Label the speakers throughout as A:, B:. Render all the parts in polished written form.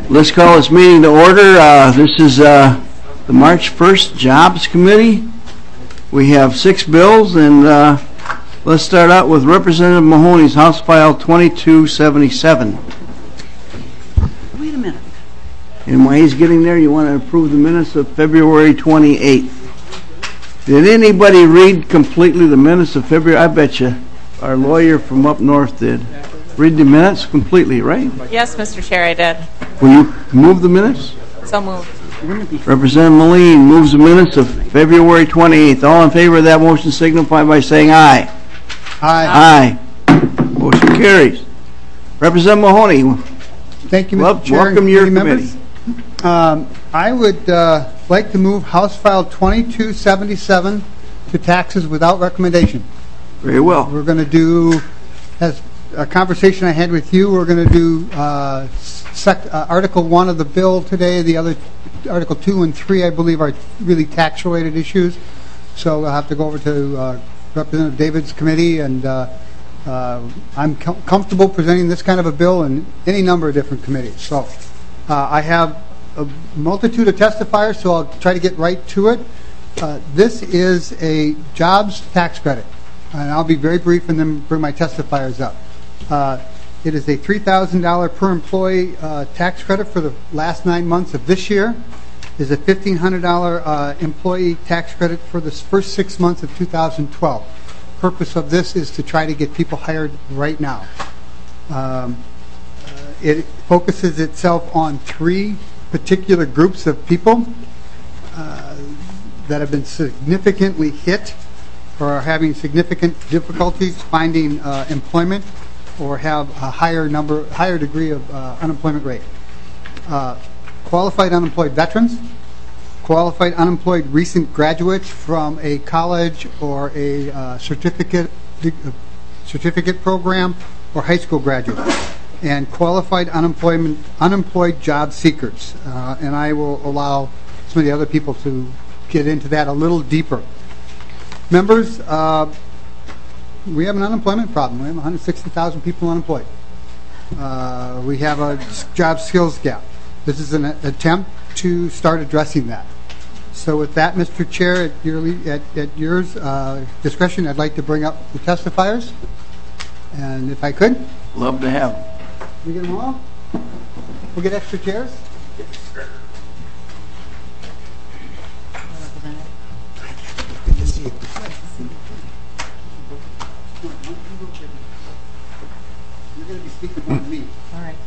A: Let's call this meeting to order. This is the March 1st Jobs Committee. We have 6 bills, and let's start out with Representative Mahoney's House File 2277.
B: Wait a minute.
A: And while he's getting there, you want to approve the minutes of February 28th. Did anybody read completely the minutes of February? I bet you our lawyer from up north did. Read the minutes completely, right?
C: Yes, Mr. Chair, I did.
A: Will you move the minutes?
C: So moved.
A: Representative Moline moves the minutes of February 28th. All in favor of that motion signify by saying aye.
B: Aye.
A: Aye. Motion carries. Representative Mahoney.
D: Thank you, Mr. Chair.
A: Welcome your committee.
D: I would like to move House File 2277 to taxes without recommendation.
A: Very well.
D: We're going to do, as a conversation I had with you, we're going to do Article 1 of the bill today. The other, Article 2 and 3, I believe, are really tax-related issues. So we'll have to go over to Representative David's committee, and I'm comfortable presenting this kind of a bill in any number of different committees. So I have a multitude of testifiers, so I'll try to get right to it. This is a jobs tax credit, and I'll be very brief and then bring my testifiers up. It is a $3,000 per employee tax credit for the last 9 months of this year. It is a $1,500 employee tax credit for the first 6 months of 2012. The purpose of this is to try to get people hired right now. It focuses itself on 3 particular groups of people that have been significantly hit or are having significant difficulties finding employment or have a higher degree of unemployment rate. Qualified unemployed veterans, qualified unemployed recent graduates from a college or a certificate program or high school graduates, and qualified unemployed job seekers. And I will allow some of the other people to get into that a little deeper. Members, we have an unemployment problem. We have 160,000 people unemployed. We have a job skills gap. This is an attempt to start addressing that. So with that, Mr. Chair, at your discretion, I'd like to bring up the testifiers. And if I could.
A: Love to have them.
D: We get them all? We'll get extra chairs? Good to see you. You're going to be speaking more than me.
C: All right.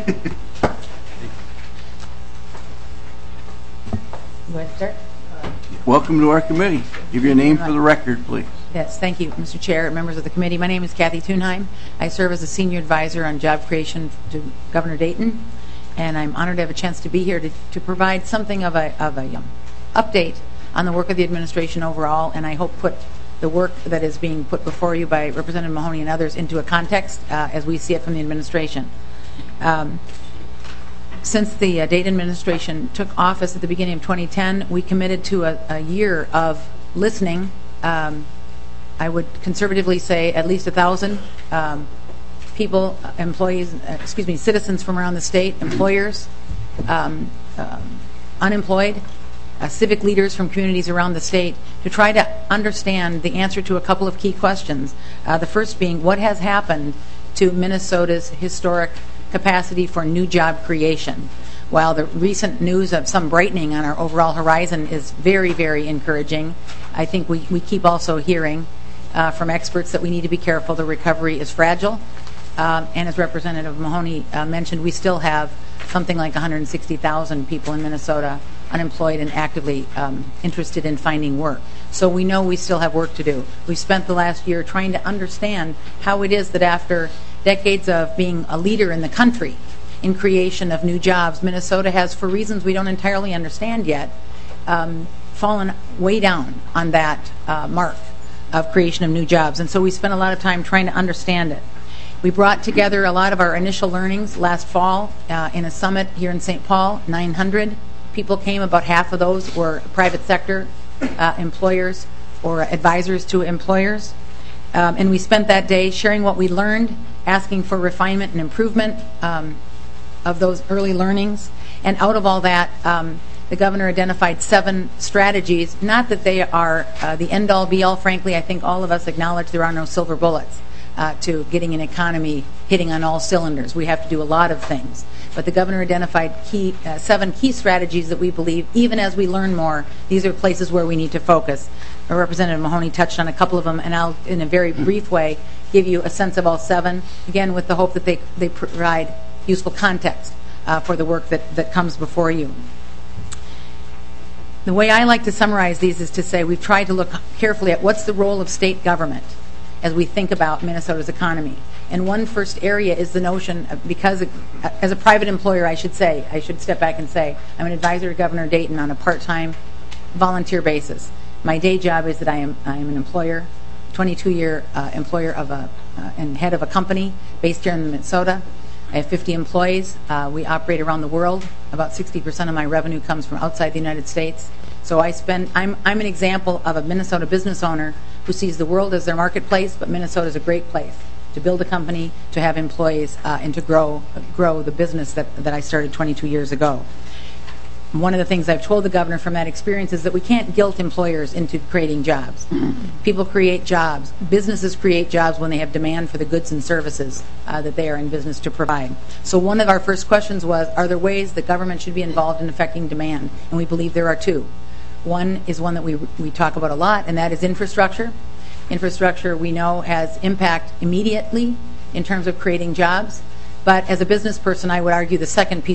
C: You want to start?
A: Welcome to our committee. Give your name for the record, please.
C: Yes, thank you, Mr. Chair, members of the committee. My name is Kathy Thunheim. I serve as a senior advisor on job creation to Governor Dayton, and I'm honored to have a chance to be here to provide something of a update on the work of the administration overall, and I hope put the work that is being put before you by Representative Mahoney and others into a context as we see it from the administration. Since the Dayton administration took office at the beginning of 2010, we committed to a year of listening. I would conservatively say at least 1,000 people, citizens from around the state, employers, unemployed, civic leaders from communities around the state to try to understand the answer to a couple of key questions. The first being, what has happened to Minnesota's historic capacity for new job creation? While the recent news of some brightening on our overall horizon is very, very encouraging, I think we keep also hearing from experts that we need to be careful. The recovery is fragile. And as Representative Mahoney mentioned, we still have something like 160,000 people in Minnesota unemployed and actively interested in finding work. So we know we still have work to do. We've spent the last year trying to understand how it is that after decades of being a leader in the country in creation of new jobs, Minnesota has, for reasons we don't entirely understand yet, fallen way down on that mark of creation of new jobs. And so we spent a lot of time trying to understand it. We brought together a lot of our initial learnings last fall in a summit here in St. Paul. 900 people came. About half of those were private sector employers or advisors to employers. And we spent that day sharing what we learned, asking for refinement and improvement, of those early learnings. And out of all that, the governor identified 7 strategies. Not that they are the end-all, be-all. Frankly, I think all of us acknowledge there are no silver bullets to getting an economy hitting on all cylinders. We have to do a lot of things. But the governor identified 7 key strategies that we believe, even as we learn more, these are places where we need to focus. Representative Mahoney touched on a couple of them, and I'll, in a very brief way, give you a sense of all 7, again, with the hope that they provide useful context for the work that comes before you. The way I like to summarize these is to say we've tried to look carefully at what's the role of state government as we think about Minnesota's economy. And one first area is the notion, because as a private employer, I should step back and say, I'm an advisor to Governor Dayton on a part-time volunteer basis. My day job is that I am an employer, 22-year employer of and head of a company based here in Minnesota. I have 50 employees. We operate around the world. About 60% of my revenue comes from outside the United States. So I'm an example of a Minnesota business owner who sees the world as their marketplace, but Minnesota is a great place to build a company, to have employees, and to grow the business that I started 22 years ago. One of the things I've told the governor from that experience is that we can't guilt employers into creating jobs. People create jobs. Businesses create jobs when they have demand for the goods and services that they are in business to provide. So one of our first questions was, are there ways that government should be involved in affecting demand? And we believe there are 2. One is one that we talk about a lot, and that is infrastructure. Infrastructure, we know, has impact immediately in terms of creating jobs. But as a business person, I would argue the second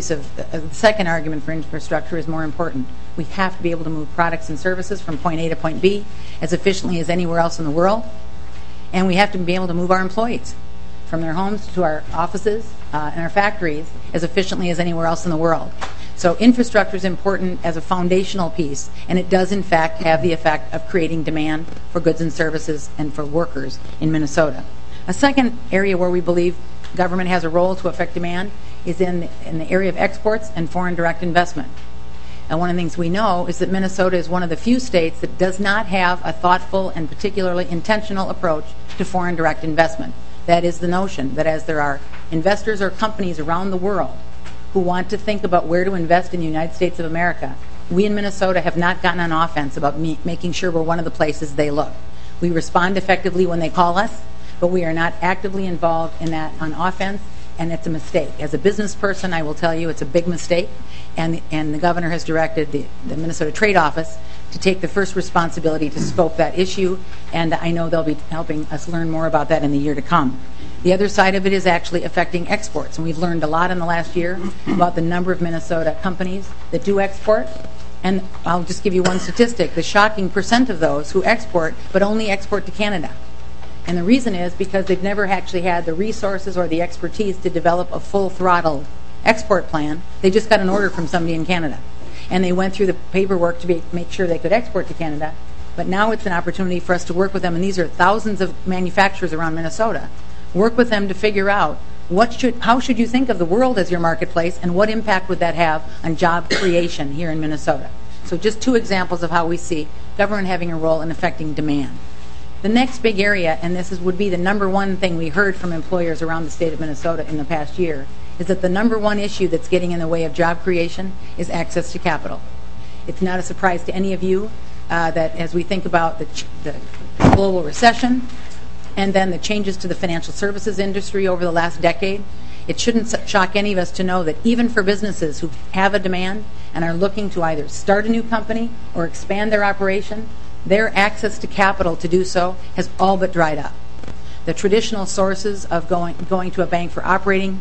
C: argument for infrastructure is more important. We have to be able to move products and services from point A to point B as efficiently as anywhere else in the world. And we have to be able to move our employees from their homes to our offices and our factories as efficiently as anywhere else in the world. So infrastructure is important as a foundational piece, and it does in fact have the effect of creating demand for goods and services and for workers in Minnesota. A second area where we believe government has a role to affect demand is in the area of exports and foreign direct investment. And one of the things we know is that Minnesota is one of the few states that does not have a thoughtful and particularly intentional approach to foreign direct investment. That is the notion that as there are investors or companies around the world who want to think about where to invest in the United States of America, we in Minnesota have not gotten on offense about making sure we're one of the places they look. We respond effectively when they call us, but we are not actively involved in that on offense, and it's a mistake. As a business person, I will tell you it's a big mistake, and the governor has directed the Minnesota Trade Office to take the first responsibility to scope that issue, and I know they'll be helping us learn more about that in the year to come. The other side of it is actually affecting exports, and we've learned a lot in the last year about the number of Minnesota companies that do export. And I'll just give you one statistic, the shocking percent of those who export, but only export to Canada. And the reason is because they've never actually had the resources or the expertise to develop a full-throttled export plan. They just got an order from somebody in Canada. And they went through the paperwork to make sure they could export to Canada. But now it's an opportunity for us to work with them, and these are thousands of manufacturers around Minnesota. Work with them to figure out how should you think of the world as your marketplace, and what impact would that have on job creation here in Minnesota. So just 2 examples of how we see government having a role in affecting demand. The next big area, and this would be the number one thing we heard from employers around the state of Minnesota in the past year, is that the number one issue that's getting in the way of job creation is access to capital. It's not a surprise to any of you that as we think about the global recession and then the changes to the financial services industry over the last decade, it shouldn't shock any of us to know that even for businesses who have a demand and are looking to either start a new company or expand their operation, their access to capital to do so has all but dried up. The traditional sources of going to a bank for operating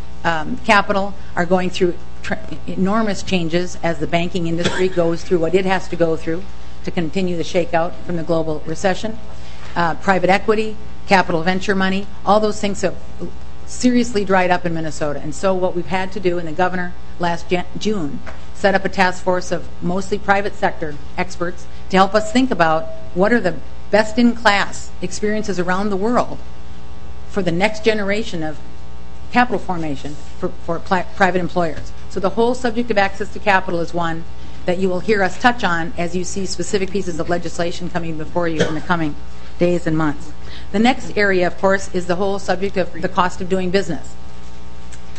C: capital are going through enormous changes as the banking industry goes through what it has to go through to continue the shakeout from the global recession. Private equity, capital venture money, all those things have seriously dried up in Minnesota. And so what we've had to do, and the governor last June set up a task force of mostly private sector experts to help us think about what are the best-in-class experiences around the world for the next generation of capital formation for private employers. So the whole subject of access to capital is one that you will hear us touch on as you see specific pieces of legislation coming before you in the coming days and months. The next area, of course, is the whole subject of the cost of doing business.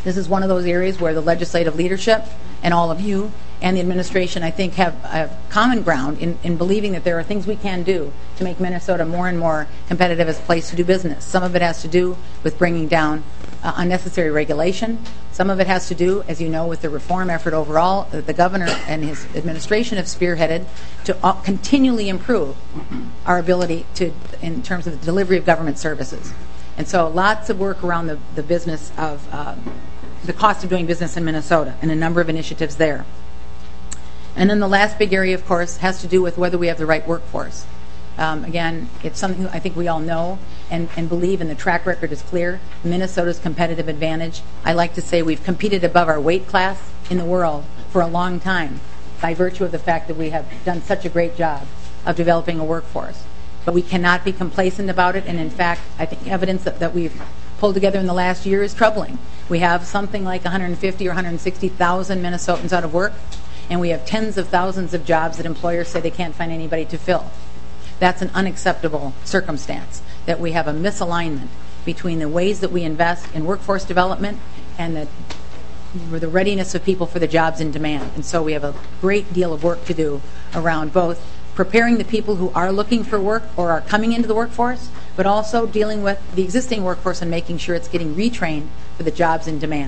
C: This is one of those areas where the legislative leadership and all of you and the administration, I think, have common ground in believing that there are things we can do to make Minnesota more and more competitive as a place to do business. Some of it has to do with bringing down unnecessary regulation. Some of it has to do, as you know, with the reform effort overall that the governor and his administration have spearheaded to continually improve our ability to, in terms of the delivery of government services. And so lots of work around the business of the cost of doing business in Minnesota and a number of initiatives there. And then the last big area, of course, has to do with whether we have the right workforce. Again, it's something I think we all know and believe, and the track record is clear. Minnesota's competitive advantage. I like to say we've competed above our weight class in the world for a long time by virtue of the fact that we have done such a great job of developing a workforce. But we cannot be complacent about it, and in fact, I think evidence that we've pulled together in the last year is troubling. We have something like 150 or 160,000 Minnesotans out of work, and we have tens of thousands of jobs that employers say they can't find anybody to fill. That's an unacceptable circumstance, that we have a misalignment between the ways that we invest in workforce development and the readiness of people for the jobs in demand. And so we have a great deal of work to do around both preparing the people who are looking for work or are coming into the workforce, but also dealing with the existing workforce and making sure it's getting retrained for the jobs in demand.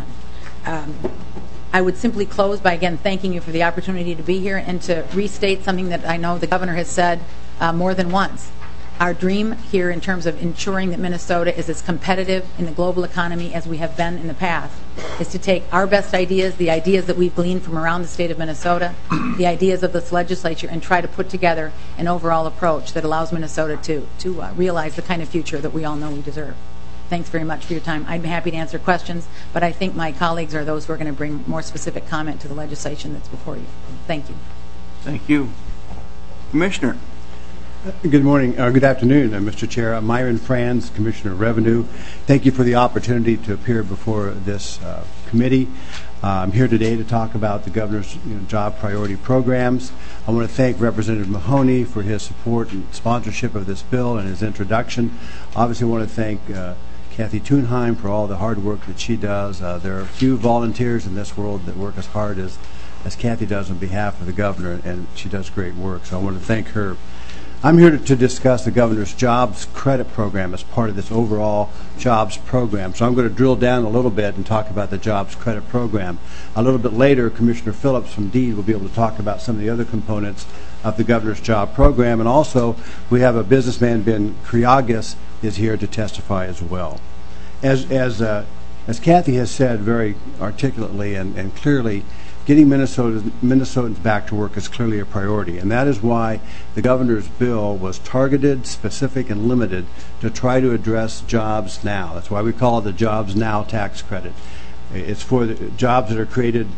C: I would simply close by, again, thanking you for the opportunity to be here and to restate something that I know the governor has said more than once. Our dream here in terms of ensuring that Minnesota is as competitive in the global economy as we have been in the past is to take our best ideas, the ideas that we've gleaned from around the state of Minnesota, the ideas of this legislature, and try to put together an overall approach that allows Minnesota to realize the kind of future that we all know we deserve. Thanks very much for your time. I'd be happy to answer questions, but I think my colleagues are those who are going to bring more specific comment to the legislation that's before you. Thank you.
A: Thank you. Commissioner.
E: Good morning, good afternoon, Mr. Chair. I'm Myron Franz, Commissioner of Revenue. Thank you for the opportunity to appear before this committee. I'm here today to talk about the governor's job priority programs. I want to thank Representative Mahoney for his support and sponsorship of this bill and his introduction. Obviously, I want to thank Kathy Thunheim for all the hard work that she does. There are few volunteers in this world that work as hard as Kathy does on behalf of the governor, and she does great work, so I want to thank her. I'm here to discuss the governor's jobs credit program as part of this overall jobs program. So I'm going to drill down a little bit and talk about the jobs credit program. A little bit later, Commissioner Phillips from DEED will be able to talk about some of the other components of the governor's job program. And also, we have a businessman, Ben Kriagis, is here to testify as well. As Kathy has said very articulately and clearly, getting Minnesotans back to work is clearly a priority, and that is why the governor's bill was targeted, specific, and limited to try to address jobs now. That's why we call it the Jobs Now tax credit. It's for the jobs that are created,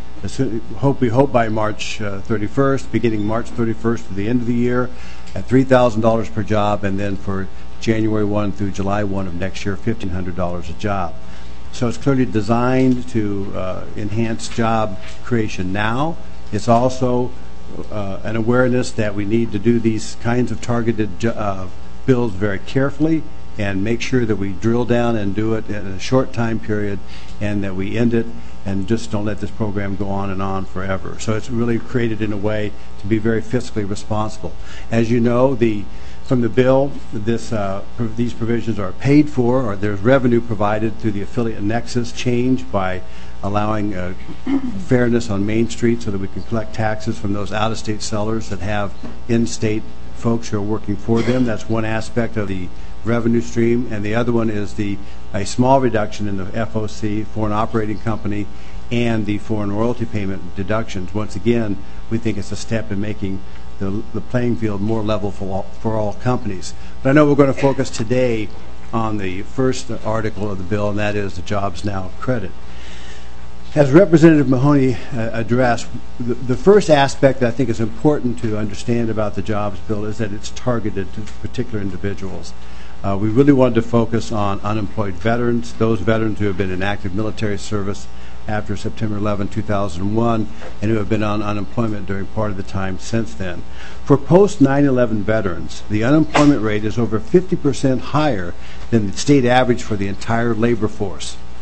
E: we hope by March 31st, beginning March 31st to the end of the year, at $3,000 per job, and then for January 1 through July 1 of next year, $1,500 a job. So it's clearly designed to enhance job creation now. It's also an awareness that we need to do these kinds of targeted bills very carefully and make sure that we drill down and do it in a short time period and that we end it and just don't let this program go on and on forever. So it's really created in a way to be very fiscally responsible. As you know, from the bill, these provisions are paid for, or there's revenue provided through the affiliate nexus change by allowing fairness on Main Street so that we can collect taxes from those out-of-state sellers that have in-state folks who are working for them. That's one aspect of the revenue stream, and the other one is a small reduction in the FOC, foreign operating company, and the foreign royalty payment deductions. Once again, we think it's a step in making the playing field more level for all companies. But I know we're going to focus today on the first article of the bill, and that is the Jobs Now credit. As Representative Mahoney addressed, the first aspect that I think is important to understand about the jobs bill is that it's targeted to particular individuals. We really wanted to focus on unemployed veterans, those veterans who have been in active military service after September 11, 2001, and who have been on unemployment during part of the time since then. For post-9/11 veterans, the unemployment rate is over 50% higher than the state average for the entire labor force.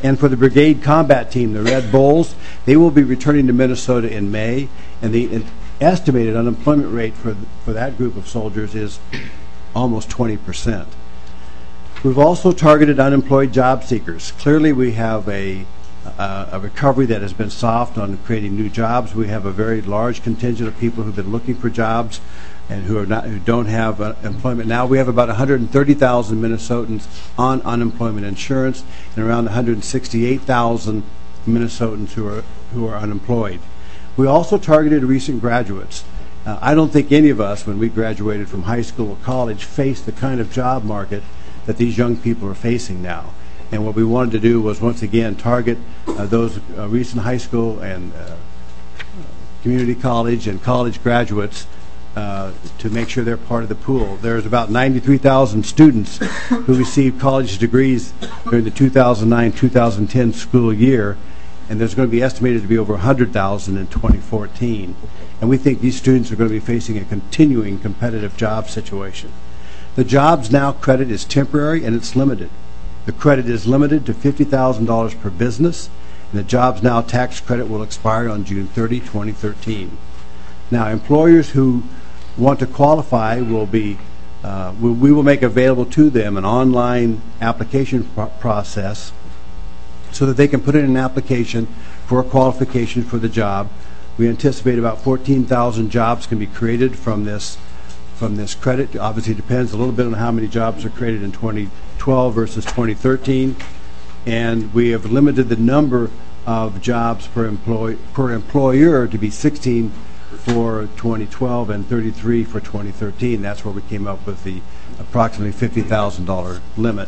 E: And for the Brigade Combat Team, the Red Bulls, they will be returning to Minnesota in May, and the estimated unemployment rate for that group of soldiers is almost 20%. We've also targeted unemployed job seekers. Clearly, we have a recovery that has been soft on creating new jobs. We have a very large contingent of people who've been looking for jobs and who don't have employment now. We have about 130,000 Minnesotans on unemployment insurance and around 168,000 Minnesotans who are unemployed. We also targeted recent graduates. I don't think any of us, when we graduated from high school or college, faced the kind of job market that these young people are facing now. And what we wanted to do was, once again, target those recent high school and community college and college graduates to make sure they're part of the pool. There's about 93,000 students who received college degrees during the 2009-2010 school year, and there's going to be estimated to be over 100,000 in 2014. And we think these students are going to be facing a continuing competitive job situation. The Jobs Now credit is temporary and it's limited. The credit is limited to $50,000 per business, and the Jobs Now tax credit will expire on June 30, 2013. Now, employers who want to qualify will be, we will make available to them an online application process so that they can put in an application for a qualification for the job. We anticipate about 14,000 jobs can be created from this credit. Obviously, it depends a little bit on how many jobs are created in 2012 versus 2013, and we have limited the number of jobs per employer to be 16 for 2012 and 33 for 2013. That's where we came up with the approximately $50,000 limit.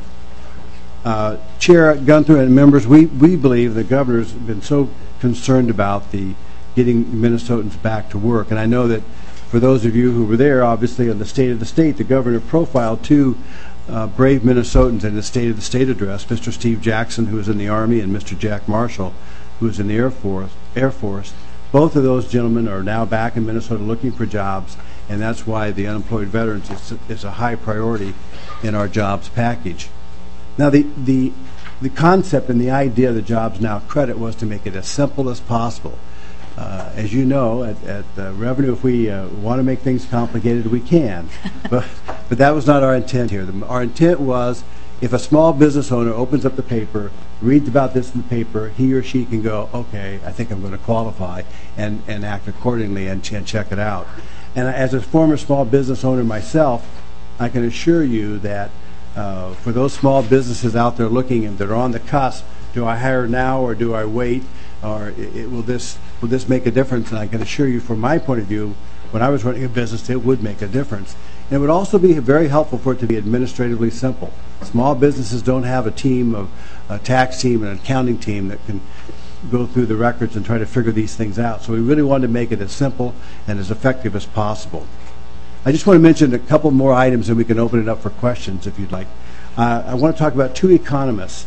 E: Chair Gunther and members, we believe the governor's been so concerned about getting Minnesotans back to work, and I know that for those of you who were there, obviously, on the State of the State, the governor profiled two brave Minnesotans in the State of the State address, Mr. Steve Jackson, who was in the Army, and Mr. Jack Marshall, who was in the Air Force. Both of those gentlemen are now back in Minnesota looking for jobs, and that's why the unemployed veterans is a high priority in our jobs package. Now, the concept and the idea of the Jobs Now credit was to make it as simple as possible. As you know, at Revenue, if we want to make things complicated, we can. But that was not our intent here. Our intent was, if a small business owner opens up the paper, reads about this in the paper, he or she can go, okay, I think I'm going to qualify, and act accordingly and check it out. And as a former small business owner myself, I can assure you that for those small businesses out there looking and that are on the cusp, do I hire now or do I wait? Or will this make a difference? And I can assure you, from my point of view, when I was running a business, it would make a difference. And it would also be very helpful for it to be administratively simple. Small businesses don't have a tax team and an accounting team that can go through the records and try to figure these things out. So we really wanted to make it as simple and as effective as possible. I just want to mention a couple more items, and we can open it up for questions if you'd like. I want to talk about two economists,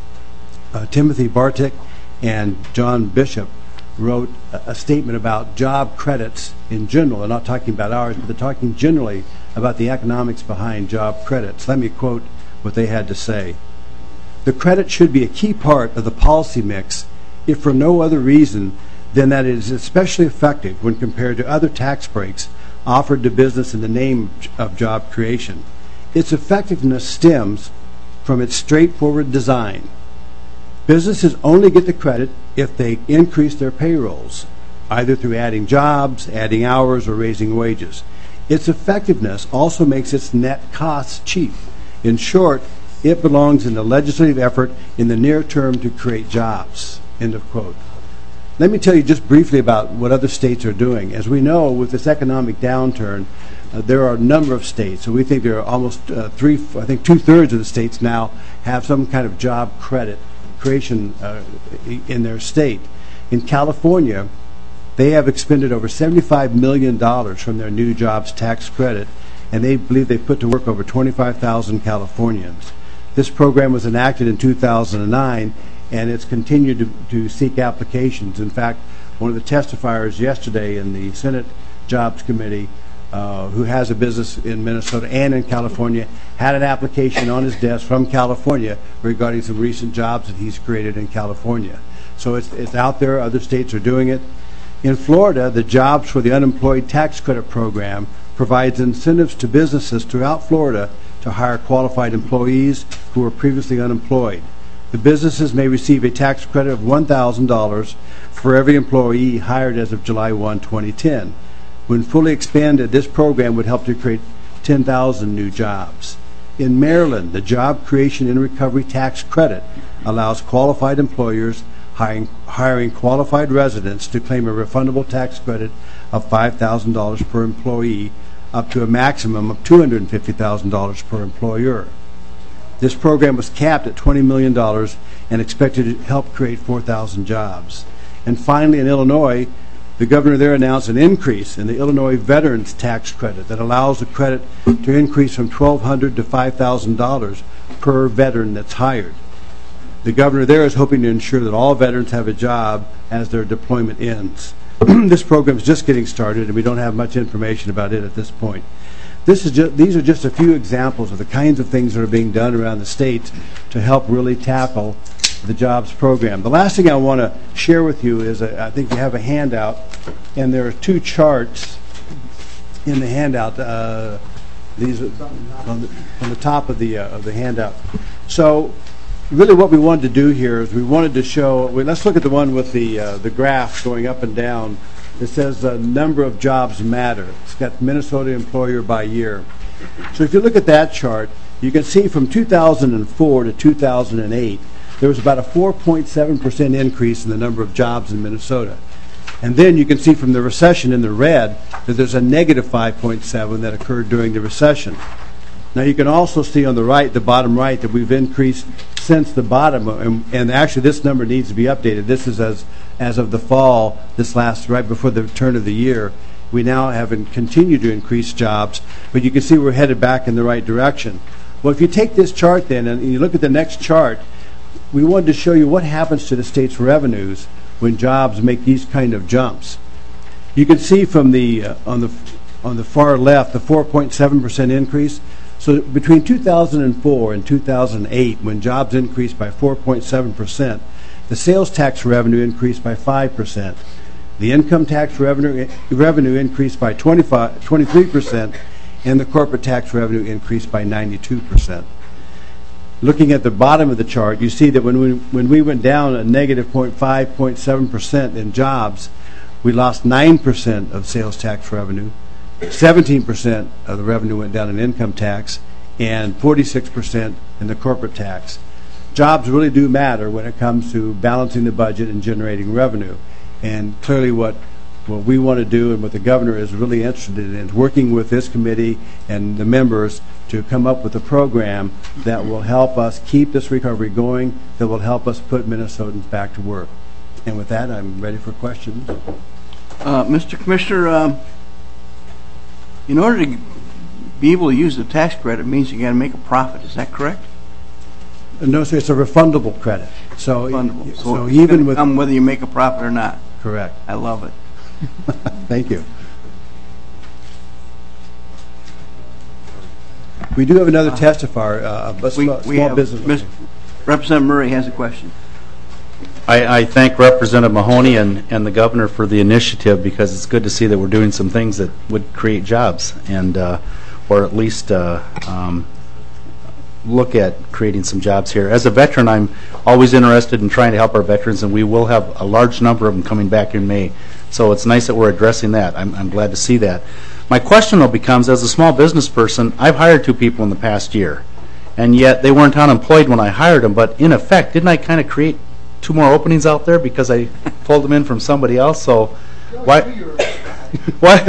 E: Timothy Bartik and John Bishop, wrote a statement about job credits in general. They're not talking about ours, but they're talking generally about the economics behind job credits. Let me quote what they had to say. The credit should be a key part of the policy mix, if for no other reason than that it is especially effective when compared to other tax breaks offered to business in the name of job creation. Its effectiveness stems from its straightforward design. Businesses only get the credit if they increase their payrolls, either through adding jobs, adding hours, or raising wages. Its effectiveness also makes its net costs cheap. In short, it belongs in the legislative effort in the near term to create jobs. End of quote. Let me tell you just briefly about what other states are doing. As we know, with this economic downturn, there are a number of states, so we think there are almost two-thirds of the states now have some kind of job credit creation in their state. In California, they have expended over $75 million from their new jobs tax credit, and they believe they've put to work over 25,000 Californians. This program was enacted in 2009, and it's continued to seek applications. In fact, one of the testifiers yesterday in the Senate Jobs Committee who has a business in Minnesota and in California, had an application on his desk from California regarding some recent jobs that he's created in California. So it's out there. Other states are doing it. In Florida, the Jobs for the Unemployed Tax Credit Program provides incentives to businesses throughout Florida to hire qualified employees who were previously unemployed. The businesses may receive a tax credit of $1,000 for every employee hired as of July 1, 2010. When fully expanded, this program would help to create 10,000 new jobs. In Maryland, the Job Creation and Recovery Tax Credit allows qualified employers hiring qualified residents to claim a refundable tax credit of $5,000 per employee, up to a maximum of $250,000 per employer. This program was capped at $20 million and expected to help create 4,000 jobs. And finally, in Illinois, the governor there announced an increase in the Illinois Veterans Tax Credit that allows the credit to increase from $1,200 to $5,000 per veteran that's hired. The governor there is hoping to ensure that all veterans have a job as their deployment ends. This program is just getting started, and we don't have much information about it at this point. These are just a few examples of the kinds of things that are being done around the state to help really tackle the jobs program. The last thing I want to share with you is I think you have a handout, and there are two charts in the handout. These are on the top of the handout. So really what we wanted to do here is we wanted to show, let's look at the one with the graph going up and down. It says number of jobs matter. It's got Minnesota employer by year. So if you look at that chart, you can see from 2004 to 2008, there was about a 4.7% increase in the number of jobs in Minnesota. And then you can see from the recession in the red that there's a negative 5.7 that occurred during the recession. Now you can also see on the right, the bottom right, that we've increased since the bottom, and actually this number needs to be updated. This is as of the fall, right before the turn of the year. We now have continued to increase jobs, but you can see we're headed back in the right direction. Well, if you take this chart then and you look at the next chart, we wanted to show you what happens to the state's revenues when jobs make these kind of jumps. You can see from the on the far left the 4.7% increase. So between 2004 and 2008, when jobs increased by 4.7%, the sales tax revenue increased by 5%. The income tax revenue increased by 23%, and the corporate tax revenue increased by 92%. Looking at the bottom of the chart, you see that when we went down a negative 0.7% in jobs, we lost 9% of sales tax revenue, 17% of the revenue went down in income tax, and 46% in the corporate tax. Jobs really do matter when it comes to balancing the budget and generating revenue. And clearly what we want to do and what the governor is really interested in is working with this committee and the members to come up with a program that will help us keep this recovery going, that will help us put Minnesotans back to work. And with that, I'm ready for questions.
A: Mr. Commissioner, in order to be able to use the tax credit means you got to make a profit. Is that correct?
E: No, sir. It's a refundable credit. So,
A: refundable. So
E: even with
A: whether you make a profit or not.
E: Correct.
A: I love it.
E: Thank you. We do have another testifier, a small business.
A: Representative Murray has a question.
F: I thank Representative Mahoney and the governor for the initiative, because it's good to see that we're doing some things that would create jobs, and or at least look at creating some jobs here. As a veteran, I'm always interested in trying to help our veterans, and we will have a large number of them coming back in May. So it's nice that we're addressing that. I'm glad to see that. My question, though, becomes, as a small business person, I've hired 2 people in the past year, and yet they weren't unemployed when I hired them, but in effect, didn't I kind of create 2 more openings out there because I pulled them in from somebody else? So why? What?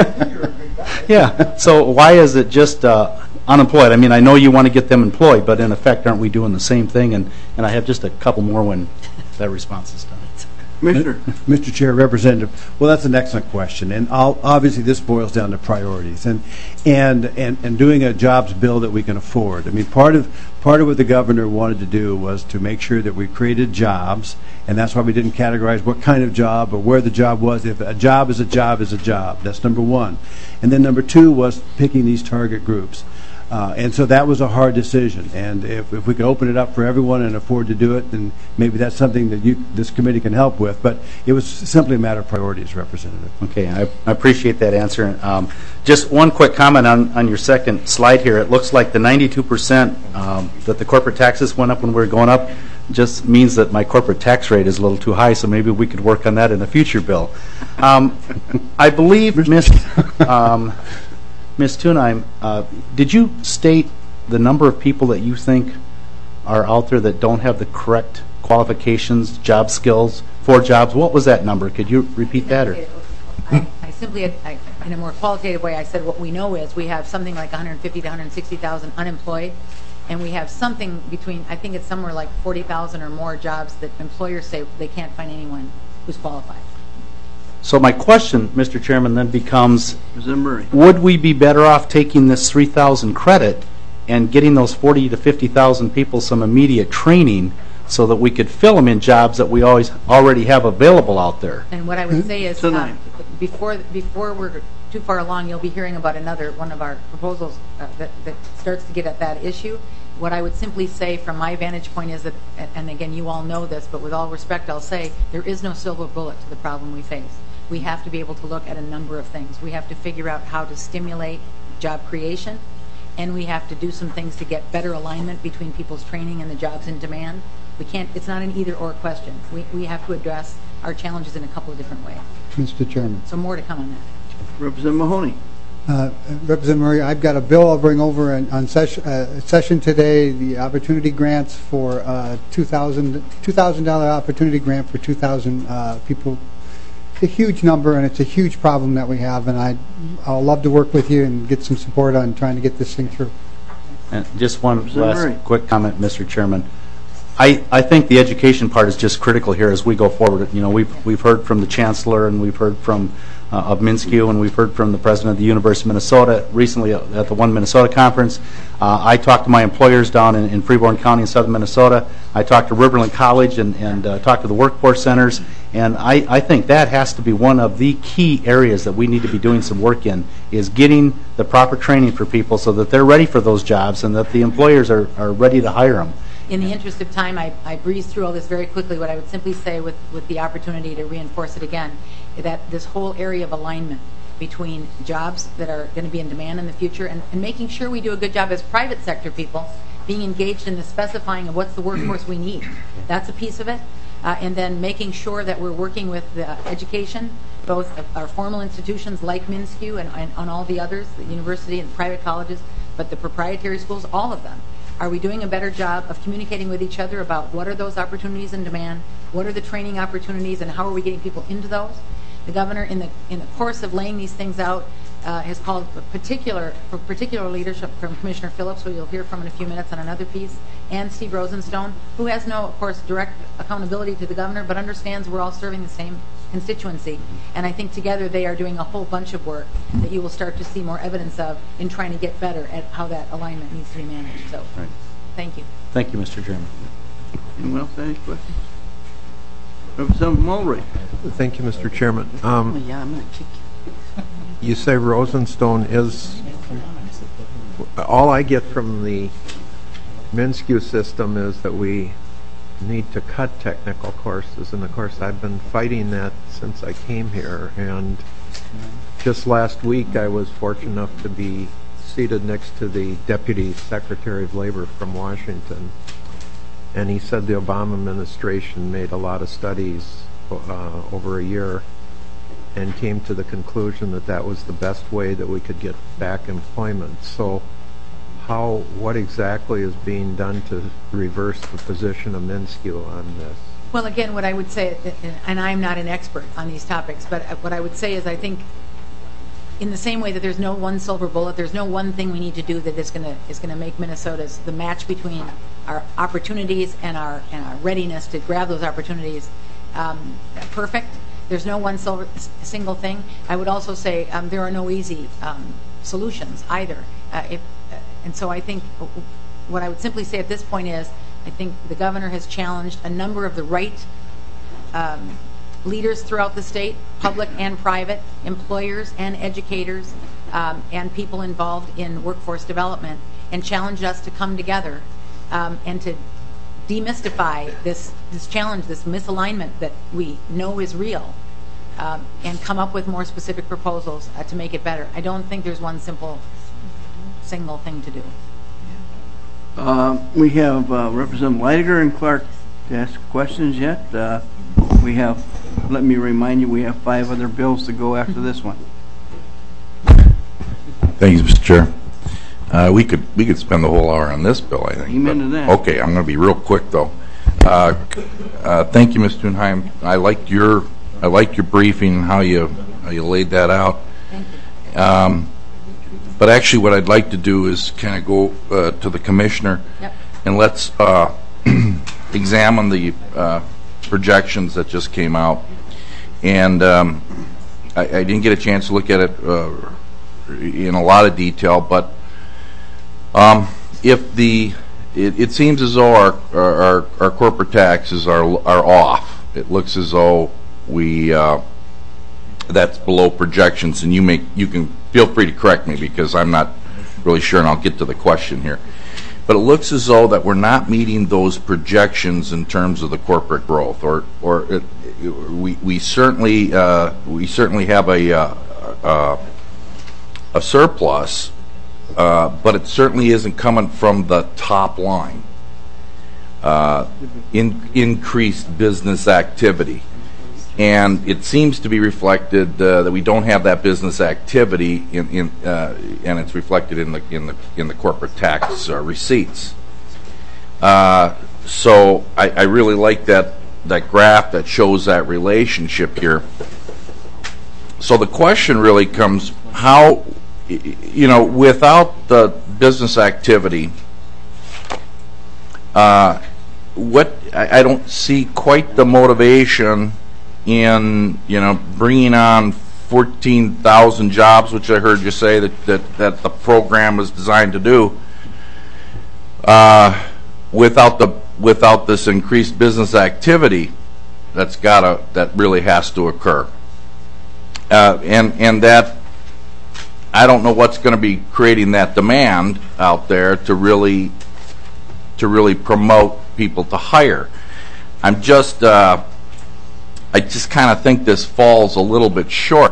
F: Yeah. So why is it just unemployed? I mean, I know you want to get them employed, but in effect, aren't we doing the same thing? And I have just a couple more when that response is done.
A: Commissioner.
E: Mr. Chair, Representative, well, that's an excellent question, and obviously this boils down to priorities and doing a jobs bill that we can afford. I mean, part of what the governor wanted to do was to make sure that we created jobs, and that's why we didn't categorize what kind of job or where the job was. If a job is a job is a job, that's number one. And then number two was picking these target groups. And so that was a hard decision. And if we could open it up for everyone and afford to do it, then maybe that's something that this committee can help with. But it was simply a matter of priorities, Representative.
F: Okay, I appreciate that answer. Just one quick comment on your second slide here. It looks like the 92% that the corporate taxes went up when we were going up just means that my corporate tax rate is a little too high, so maybe we could work on that in a future bill. I believe, Ms. Thunheim, did you state the number of people that you think are out there that don't have the correct qualifications, job skills for jobs? What was that number? Could you repeat that?
C: I simply, in a more qualitative way, I said what we know is we have something like 150 to 160,000 unemployed, and we have something between, I think it's somewhere like 40,000 or more jobs that employers say they can't find anyone who's qualified.
F: So my question, Mr. Chairman, then becomes,
A: Murray.
F: Would we be better off taking this 3,000 credit and getting those 40 to 50,000 people some immediate training so that we could fill them in jobs that we already have available out there?
C: And what I would say is, before we're too far along, you'll be hearing about another one of our proposals that starts to get at that issue. What I would simply say from my vantage point is that, and again, you all know this, but with all respect, I'll say there is no silver bullet to the problem we face. We have to be able to look at a number of things. We have to figure out how to stimulate job creation, and we have to do some things to get better alignment between people's training and the jobs in demand. We can't, it's not an either-or question. We have to address our challenges in a couple of different ways.
D: Mr. Chairman.
C: So more to come on that.
A: Representative Mahoney.
D: Representative Murray, I've got a bill I'll bring over on session today, the opportunity grants for $2,000 opportunity grant for 2,000 people. It's a huge number, and it's a huge problem that we have, and I'll love to work with you and get some support on trying to get this thing through.
F: And just one last quick comment, Mr. Chairman. I think the education part is just critical here as we go forward. You know, we've heard from the Chancellor, and we've heard from of MnSCU, and we've heard from the President of the University of Minnesota recently at the One Minnesota Conference. I talked to my employers down in Freeborn County in southern Minnesota. I talked to Riverland College and talked to the workforce centers, and I think that has to be one of the key areas that we need to be doing some work in, is getting the proper training for people so that they're ready for those jobs and that the employers are ready to hire them.
C: In the interest of time, I breezed through all this very quickly. What I would simply say with the opportunity to reinforce it again, that this whole area of alignment between jobs that are going to be in demand in the future and making sure we do a good job as private sector people being engaged in the specifying of what's the workforce we need. That's a piece of it. And then making sure that we're working with the education, both our formal institutions like MnSCU and on all the others, the university and private colleges, but the proprietary schools, all of them. Are we doing a better job of communicating with each other about what are those opportunities in demand, what are the training opportunities, and how are we getting people into those? The governor, in the course of laying these things out, has called for particular leadership from Commissioner Phillips, who you'll hear from in a few minutes on another piece, and Steve Rosenstone, who has no, of course, direct accountability to the governor, but understands we're all serving the same constituency. And I think together they are doing a whole bunch of work that you will start to see more evidence of in trying to get better at how that alignment needs to be managed. So,
F: right.
C: Thank you.
F: Thank you, Mr. Chairman.
A: Anyone else have any questions? Representative Mulray.
B: Thank you, Mr. Chairman.
A: Yeah, I'm going to kick you.
B: You say Rosenstone is... All I get from the MnSCU system is that we need to cut technical courses, and of course I've been fighting that since I came here, and just last week I was fortunate enough to be seated next to the Deputy Secretary of Labor from Washington, and he said the Obama administration made a lot of studies over a year and came to the conclusion that that was the best way that we could get back employment. So what exactly is being done to reverse the position of MnSCU on this?
C: Well, again, what I would say, and I'm not an expert on these topics, but what I would say is I think in the same way that there's no one silver bullet, there's no one thing we need to do that is going to make Minnesota's the match between our opportunities and our readiness to grab those opportunities perfect. There's no one single thing. I would also say there are no easy solutions either. And so I think what I would simply say at this point is I think the governor has challenged a number of the right leaders throughout the state, public and private, employers and educators, and people involved in workforce development, and challenged us to come together and to demystify this challenge, this misalignment that we know is real, and come up with more specific proposals to make it better. I don't think there's one single thing to do.
A: We have Representative Leidiger and Clark to ask questions yet. We have, let me remind you, we have 5 other bills to go after this one.
G: Thank you, Mr. Chair. We could spend the whole hour on this bill, I think.
A: Amen to that.
G: Okay, I'm going to be real quick though. Thank you, Mr. Thunheim. I liked your briefing, how you laid that out.
C: Thank you.
G: But actually, what I'd like to do is kind of go to the commissioner,
C: Yep.
G: and let's examine the projections that just came out. And I didn't get a chance to look at it in a lot of detail, but if it seems as though our corporate taxes are off. It looks as though that's below projections, and you can feel free to correct me because I'm not really sure, and I'll get to the question here. But it looks as though that we're not meeting those projections in terms of the corporate growth, we certainly have a surplus, but it certainly isn't coming from the top line. Increased business activity. And it seems to be reflected that we don't have that business activity, and it's reflected in the corporate tax receipts. So I really like that graph that shows that relationship here. So the question really comes: how, without the business activity, I don't see quite the motivation in bringing on 14,000 jobs, which I heard you say that the program was designed to do, without this increased business activity that really has to occur, and that I don't know what's going to be creating that demand out there to really promote people to hire. I just kind of think this falls a little bit short.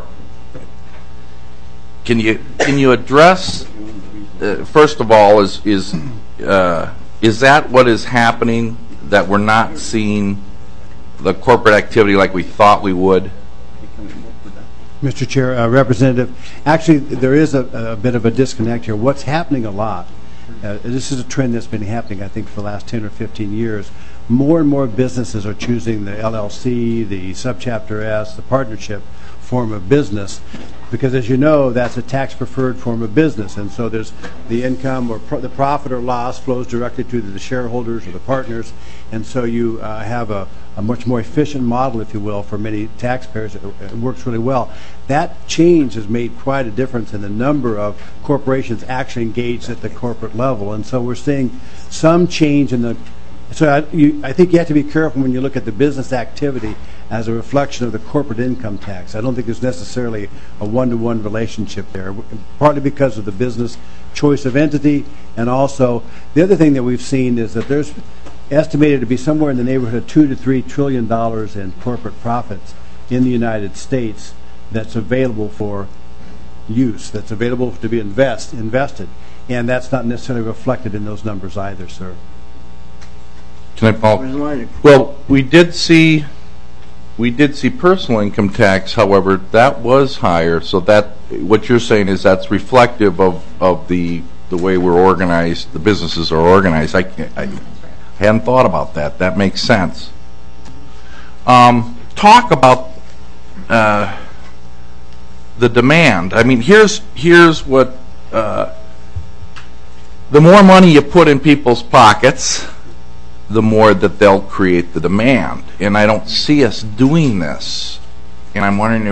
G: Can you address first of all, is that what is happening, that we're not seeing the corporate activity like we thought we would?
E: Mr. Chair, Representative, actually there is a bit of a disconnect here. What's happening a lot, this is a trend that's been happening I think for the last 10 or 15 years. More and more businesses are choosing the LLC, the Subchapter S, the partnership form of business, because as you know, that's a tax-preferred form of business, and so there's the income or the profit or loss flows directly to the shareholders or the partners, and so you have a much more efficient model, if you will, for many taxpayers. It works really well. That change has made quite a difference in the number of corporations actually engaged at the corporate level, and so we're seeing some change in the. So I think you have to be careful when you look at the business activity as a reflection of the corporate income tax. I don't think there's necessarily a one-to-one relationship there, partly because of the business choice of entity, and also the other thing that we've seen is that there's estimated to be somewhere in the neighborhood of $2 to $3 trillion in corporate profits in the United States that's available for use, that's available to be invested, and that's not necessarily reflected in those numbers either, sir.
G: Can I follow? Well, we did see personal income tax. However, that was higher. So that what you're saying is that's reflective of the way we're organized. The businesses are organized. I hadn't thought about that. That makes sense. Talk about the demand. I mean, here's what the more money you put in people's pockets, the more that they'll create the demand. And I don't see us doing this. And I'm wondering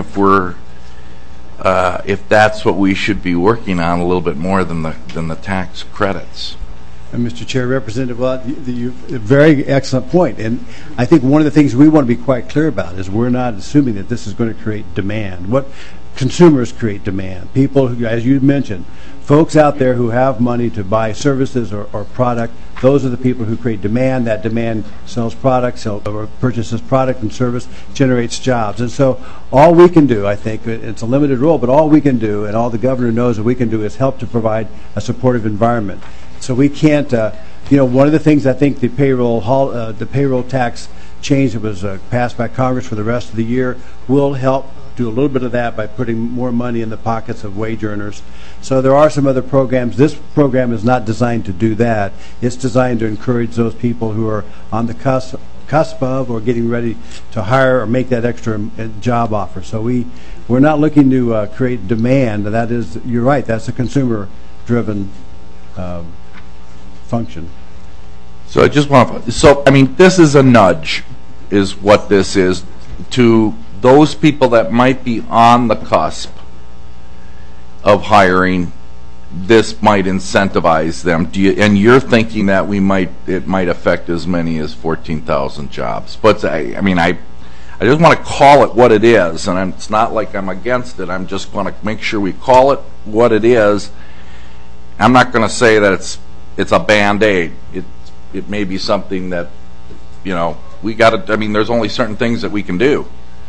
G: if that's what we should be working on a little bit more than the tax credits.
E: And Mr. Chair, Representative Lott, a very excellent point. And I think one of the things we want to be quite clear about is we're not assuming that this is going to create demand. What consumers create demand. People, who, as you mentioned, folks out there who have money to buy services or product, those are the people who create demand. That demand sells products, or purchases product and service, generates jobs. And so all we can do, I think, it's a limited role, but all we can do, and all the governor knows that we can do, is help to provide a supportive environment. So we can't, one of the things I think the payroll tax change that was passed by Congress for the rest of the year will help do a little bit of that by putting more money in the pockets of wage earners. So there are some other programs. This program is not designed to do that. It's designed to encourage those people who are on the cusp of or getting ready to hire or make that extra job offer. So we're not looking to create demand. That is, you're right, that's a consumer-driven function.
G: So I just want to, this is a nudge, is what this is, to those people that might be on the cusp of hiring. This might incentivize them. And you're thinking that it might affect as many as 14,000 jobs. But I just want to call it what it is, and it's not like I'm against it. I'm just going to make sure we call it what it is. I'm not going to say that it's a Band-Aid. It may be something that, we got to. There's only certain things that we can do.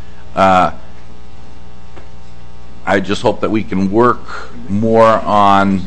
G: I just hope that we can work more on,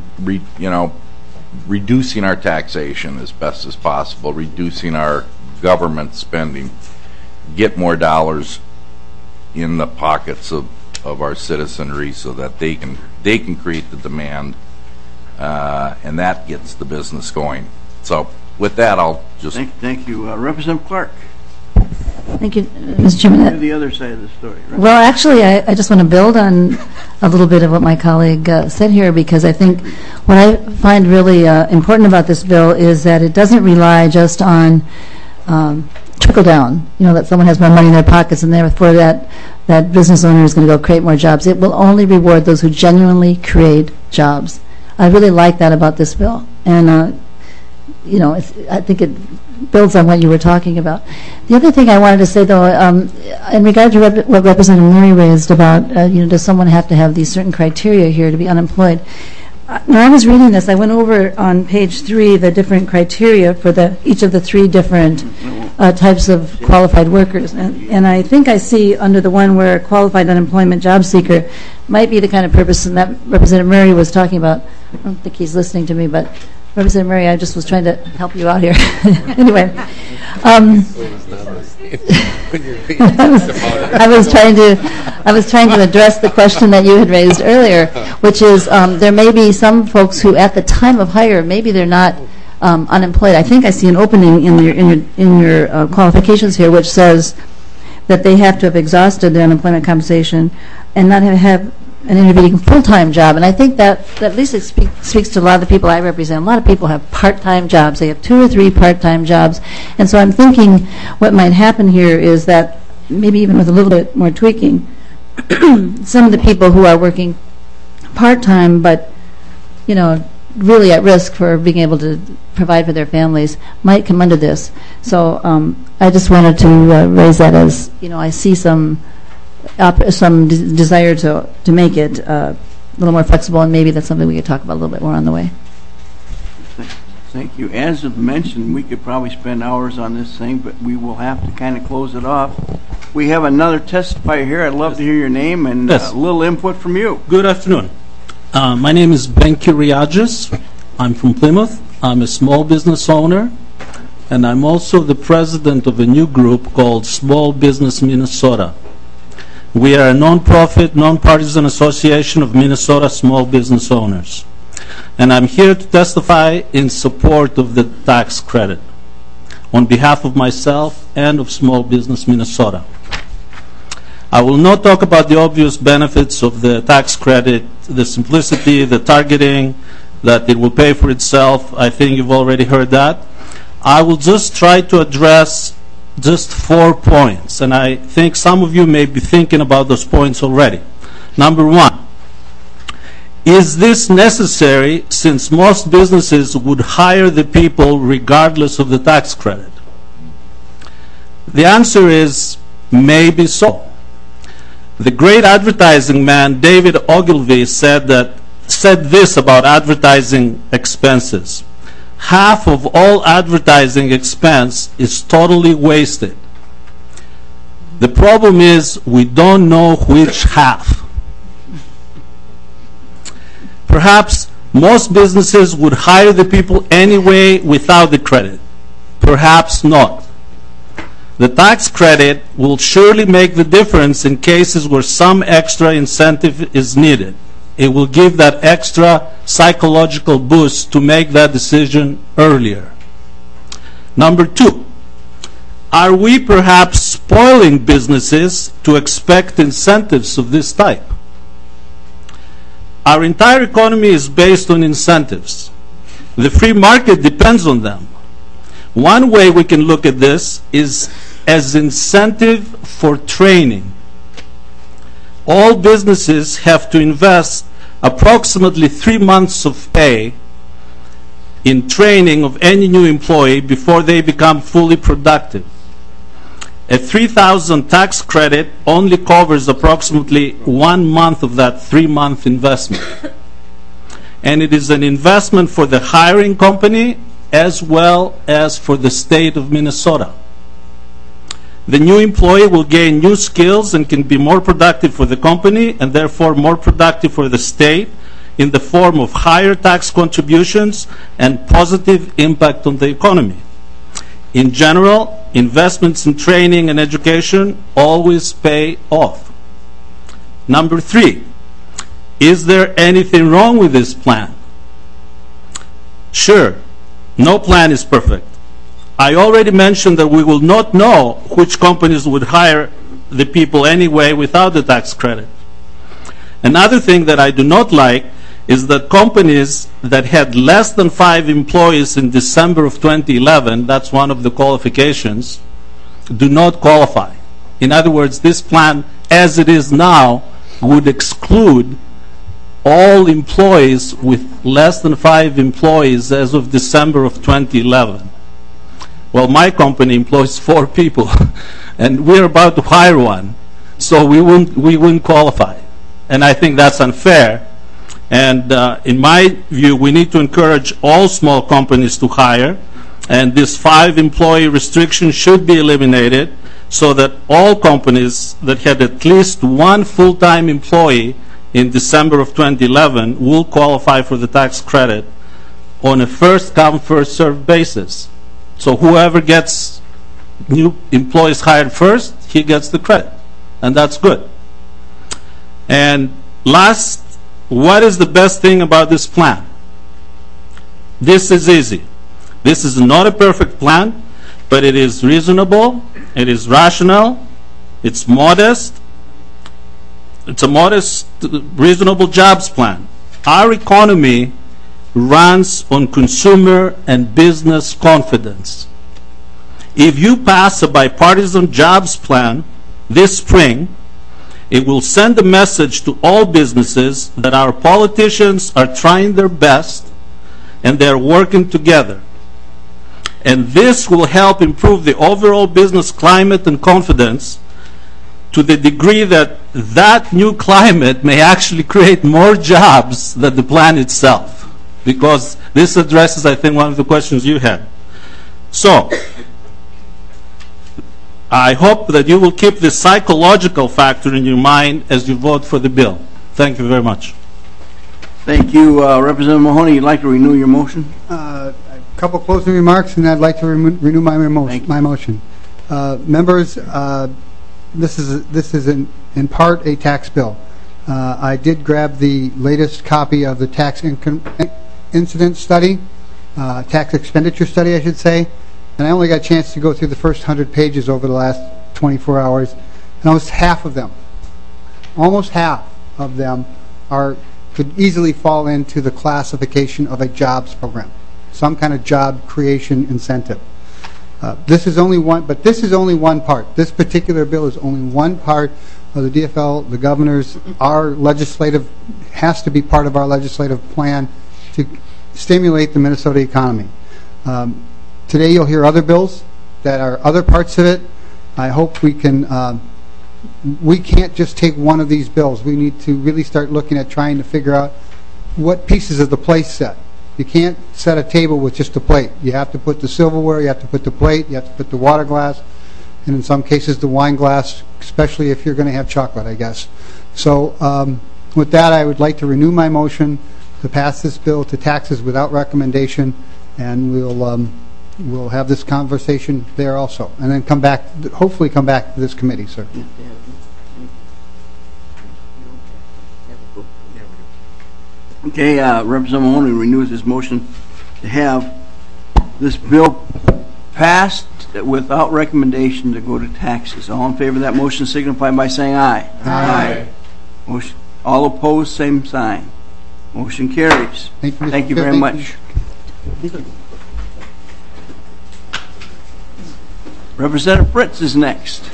G: reducing our taxation as best as possible, reducing our government spending, get more dollars in the pockets of our citizenry so that they can create the demand, and that gets the business going. So with that, I'll just...
A: Thank you. Representative Clark.
H: Thank you, Mr. Chairman.
A: The other side of the story, right?
H: Well, actually, I just want to build on a little bit of what my colleague said here, because I think what I find really important about this bill is that it doesn't rely just on trickle down, that someone has more money in their pockets and therefore that business owner is going to go create more jobs. It will only reward those who genuinely create jobs. I really like that about this bill. And, I think it builds on what you were talking about. The other thing I wanted to say, though, in regard to what Representative Murray raised about, does someone have to have these certain criteria here to be unemployed? When I was reading this, I went over on page 3 the different criteria for each of the 3 different types of qualified workers. And I think I see under the one where qualified unemployment job seeker might be the kind of person that Representative Murray was talking about. I don't think he's listening to me, but Representative Murray, I just was trying to help you out here. Anyway, I was trying to address the question that you had raised earlier, which is there may be some folks who, at the time of hire, maybe they're not unemployed. I think I see an opening in your qualifications here, which says that they have to have exhausted their unemployment compensation and not have an intervening full-time job. And I think that at least it speaks to a lot of the people I represent. A lot of people have part-time jobs. They have 2 or 3 part-time jobs. And so I'm thinking what might happen here is that maybe even with a little bit more tweaking, some of the people who are working part-time but, really at risk for being able to provide for their families might come under this. So I just wanted to raise that as, I see some desire to make it a little more flexible, and maybe that's something we could talk about a little bit more on the way.
A: Thank you. As mentioned, we could probably spend hours on this thing, but we will have to kind of close it off. We have another testifier here. I'd love to hear your name and a little input from you.
I: Good afternoon. My name is Ben Kyriagis. I'm from Plymouth. I'm a small business owner, and I'm also the president of a new group called Small Business Minnesota. We are a non-profit, non-partisan association of Minnesota small business owners. And I'm here to testify in support of the tax credit on behalf of myself and of Small Business Minnesota. I will not talk about the obvious benefits of the tax credit, the simplicity, the targeting, that it will pay for itself. I think you've already heard that. I will just try to address just 4 points, and I think some of you may be thinking about those points already. Number 1, is this necessary since most businesses would hire the people regardless of the tax credit? The answer is maybe so. The great advertising man David Ogilvy said this about advertising expenses. Half of all advertising expense is totally wasted. The problem is we don't know which half. Perhaps most businesses would hire the people anyway without the credit. Perhaps not. The tax credit will surely make the difference in cases where some extra incentive is needed. It will give that extra psychological boost to make that decision earlier. Number 2, are we perhaps spoiling businesses to expect incentives of this type? Our entire economy is based on incentives. The free market depends on them. One way we can look at this is as incentive for training. All businesses have to invest approximately 3 months of pay in training of any new employee before they become fully productive. A $3,000 tax credit only covers approximately 1 month of that 3-month investment. And it is an investment for the hiring company as well as for the state of Minnesota. The new employee will gain new skills and can be more productive for the company and therefore more productive for the state in the form of higher tax contributions and positive impact on the economy. In general, investments in training and education always pay off. Number 3, is there anything wrong with this plan? Sure, no plan is perfect. I already mentioned that we will not know which companies would hire the people anyway without the tax credit. Another thing that I do not like is that companies that had less than 5 employees in December of 2011, that's one of the qualifications, do not qualify. In other words, this plan, as it is now, would exclude all employees with less than 5 employees as of December of 2011. Well, my company employs 4 people, and we're about to hire one, so we wouldn't qualify. And I think that's unfair. And in my view, we need to encourage all small companies to hire, and this 5-employee restriction should be eliminated so that all companies that had at least 1 full-time employee in December of 2011 will qualify for the tax credit on a first-come, first-served basis. So whoever gets new employees hired first, he gets the credit. And that's good. And last, what is the best thing about this plan? This is easy. This is not a perfect plan, but it is reasonable, it is rational, it's modest. It's a modest, reasonable jobs plan. Our economy runs on consumer and business confidence. If you pass a bipartisan jobs plan this spring, it will send a message to all businesses that our politicians are trying their best and they're working together. And this will help improve the overall business climate and confidence to the degree that that new climate may actually create more jobs than the plan itself. Because this addresses, I think, one of the questions you had. So, I hope that you will keep the psychological factor in your mind as you vote for the bill. Thank you very much.
A: Thank you. Representative Mahoney, you'd like to renew your motion?
D: A couple closing remarks, and I'd like to renew my motion. Members, this is in part a tax bill. I did grab the latest copy of the tax incident study, tax expenditure study, I should say, and I only got a chance to go through the first 100 pages over the last 24 hours, and almost half of them could easily fall into the classification of a jobs program, some kind of job creation incentive. This is only one, but this is only one part. This particular bill is only one part of the DFL. The governor's, our legislative, has to be part of our legislative plan to stimulate the Minnesota economy. Today you'll hear other bills that are other parts of it. I hope we can, we can't just take one of these bills. We need to really start looking at trying to figure out what pieces of the plate set. You can't set a table with just a plate. You have to put the silverware, you have to put the plate, you have to put the water glass, and in some cases the wine glass, especially if you're going to have chocolate, I guess. So with that, I would like to renew my motion to pass this bill to taxes without recommendation, and we'll have this conversation there also, and then come back, hopefully come back to this committee, sir.
A: Okay, Representative Mahoney renews his motion to have this bill passed without recommendation to go to taxes. All in favor of that motion signify by saying aye.
D: Aye.
A: Motion, all opposed, same sign. Motion carries.
D: Thank you,
A: Thank you very much. Representative Fritz is next.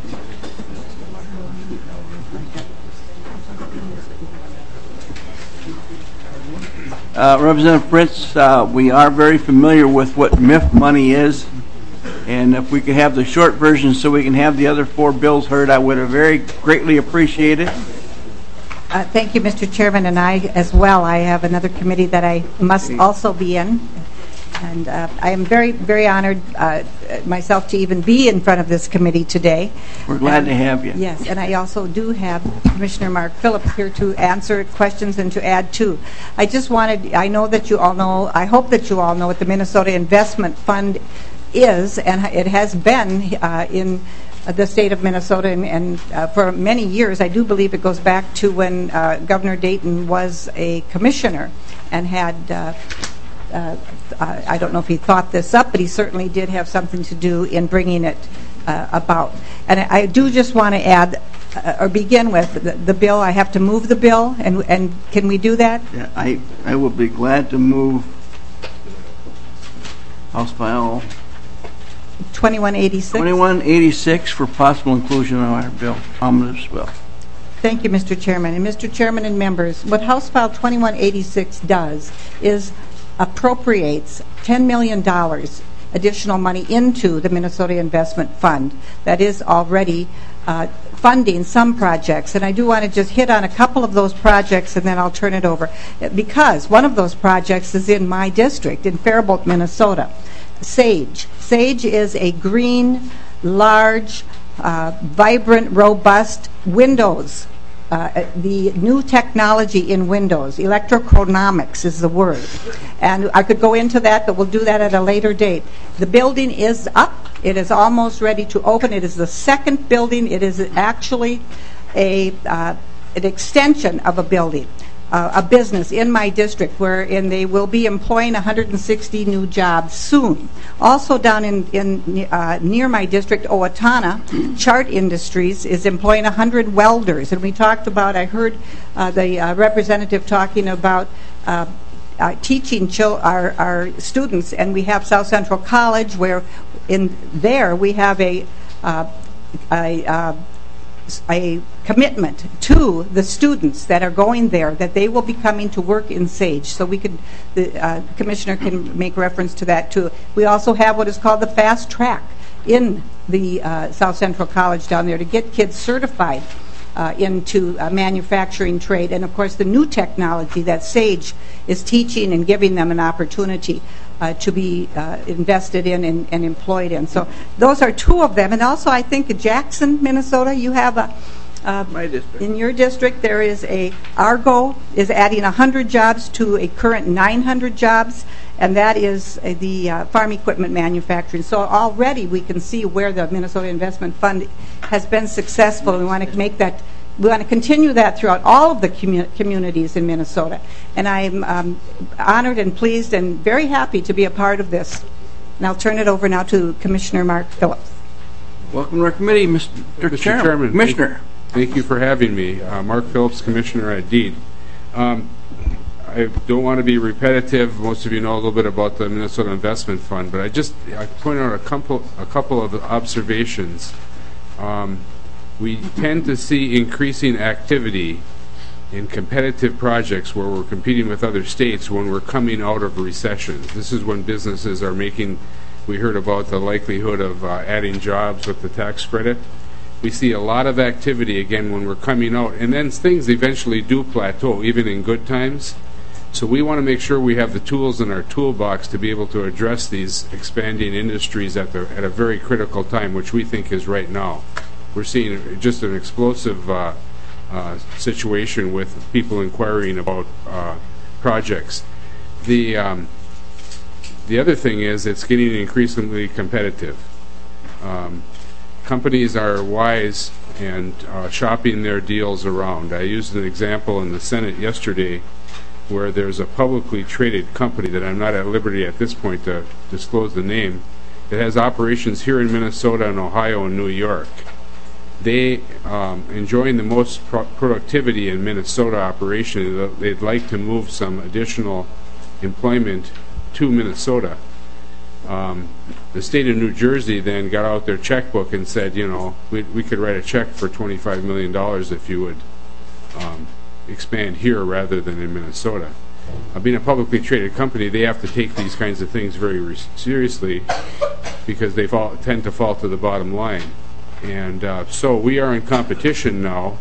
A: Representative Fritz, we are very familiar with what MIF money is, and if we could have the short version so we can have the other 4 bills heard, I would have very greatly appreciated it.
J: Thank you, Mr. Chairman, and I as well. I have another committee that I must also be in, and I am very, very honored myself to even be in front of this committee today.
A: We're glad to have you.
J: Yes, and I also do have Commissioner Mark Phillips here to answer questions and to add to. I just wanted, I know that you all know, I hope that you all know what the Minnesota Investment Fund is, and it has been in the state of Minnesota, and for many years. I do believe it goes back to when Governor Dayton was a commissioner and had, I don't know if he thought this up, but he certainly did have something to do in bringing it about. And I do just want to add, or begin with, the bill. I have to move the bill, and can we do that?
A: Yeah, I will be glad to move House File
J: 2186.
A: 2186 for possible inclusion in our bill, omnibus bill.
J: Thank you, Mr. Chairman. And Mr. Chairman and members, what House File 2186 does is appropriates $10 million additional money into the Minnesota Investment Fund that is already funding some projects. And I do want to just hit on a couple of those projects, and then I'll turn it over. Because one of those projects is in my district, in Faribault, Minnesota. SAGE. SAGE is a green, large, vibrant, robust Windows. The new technology in Windows, electrochronomics is the word. And I could go into that, but we'll do that at a later date. The building is up. It is almost ready to open. It is the second building. It is actually an extension of a building. A business in my district wherein they will be employing 160 new jobs soon. Also down in near my district, Owatonna, Chart Industries is employing 100 welders. And we talked about, I heard the representative talking about teaching our students, and we have South Central College where in there we have a commitment to the students that are going there that they will be coming to work in SAGE. So we could, the commissioner can make reference to that too. We also have what is called the fast track in the South Central College down there to get kids certified into manufacturing trade, and of course the new technology that SAGE is teaching and giving them an opportunity to be invested in and employed in. So those are 2 of them. And also I think Jackson, Minnesota, you have
A: my district.
J: In your district there is Argo is adding 100 jobs to a current 900 jobs, and that is the farm equipment manufacturing. So already we can see where the Minnesota Investment Fund has been successful. We want to make that. We want to continue that throughout all of the communities in Minnesota. And I'm honored and pleased and very happy to be a part of this. And I'll turn it over now to Commissioner Mark Phillips.
A: Welcome to our committee, Mr. Chairman. Commissioner.
K: Thank you for having me. Mark Phillips, Commissioner at DEED. I don't want to be repetitive. Most of you know a little bit about the Minnesota Investment Fund, but I point out a couple of observations. We tend to see increasing activity in competitive projects where we're competing with other states when we're coming out of recessions. This is when businesses are making, we heard about the likelihood of adding jobs with the tax credit. We see a lot of activity again when we're coming out, and then things eventually do plateau, even in good times. So we want to make sure we have the tools in our toolbox to be able to address these expanding industries at a very critical time, which we think is right now. We're seeing just an explosive situation with people inquiring about projects. The other thing is it's getting increasingly competitive. Companies are wise and shopping their deals around. I used an example in the Senate yesterday where there's a publicly traded company that I'm not at liberty at this point to disclose the name that has operations here in Minnesota and Ohio and New York. They enjoying the most productivity in Minnesota operation. They'd like to move some additional employment to Minnesota. The state of New Jersey then got out their checkbook and said, you know, we could write a check for $25 million if you would expand here rather than in Minnesota. Being a publicly traded company, they have to take these kinds of things very seriously because they tend to fall to the bottom line. And so we are in competition now.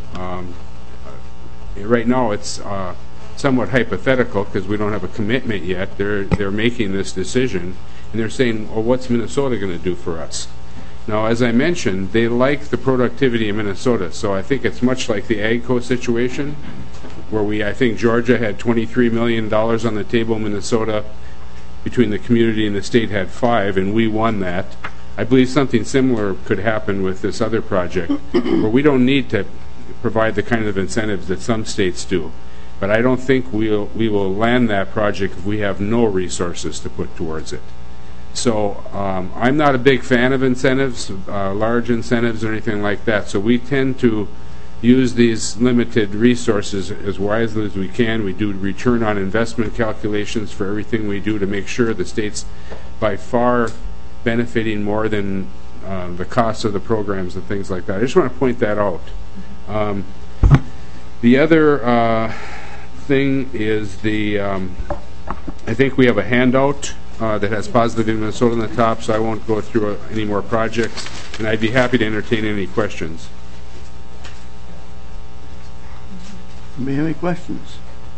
K: Right now it's somewhat hypothetical because we don't have a commitment yet. They're making this decision, and they're saying, well, what's Minnesota going to do for us? Now, as I mentioned, they like the productivity in Minnesota, so I think it's much like the AGCO situation, where I think Georgia had $23 million on the table, Minnesota, between the community and the state had $5 million, and we won that. I believe something similar could happen with this other project, where we don't need to provide the kind of incentives that some states do. But I don't think we will land that project if we have no resources to put towards it. So I'm not a big fan of incentives, large incentives or anything like that. So we tend to use these limited resources as wisely as we can. We do return on investment calculations for everything we do to make sure the state's by far benefiting more than the cost of the programs and things like that. I just want to point that out. The other thing is I think we have a handout that has Positive in Minnesota on the top, so I won't go through any more projects, and I'd be happy to entertain any questions.
A: Anybody have any questions?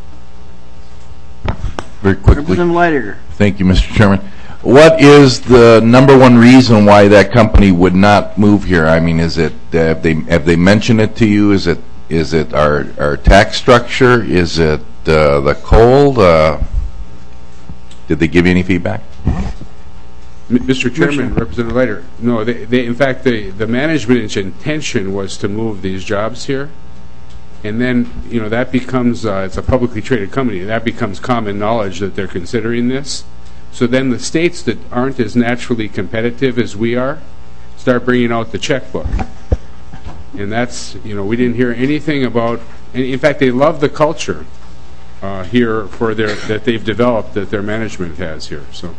G: Very quickly.
A: Representative Leidiger.
G: Thank you, Mr. Chairman. What is the number one reason why that company would not move here? I mean, is it have they mentioned it to you? Is it our tax structure? Is it the cold? Did they give you any feedback?
K: Mr. Chairman, Representative Leidiger, no. They in fact, the management's intention was to move these jobs here, and then that becomes it's a publicly traded company. That becomes common knowledge that they're considering this. So then the states that aren't as naturally competitive as we are start bringing out the checkbook. And that's, we didn't hear anything about, and in fact, they love the culture here that they've developed, that their management has here. So,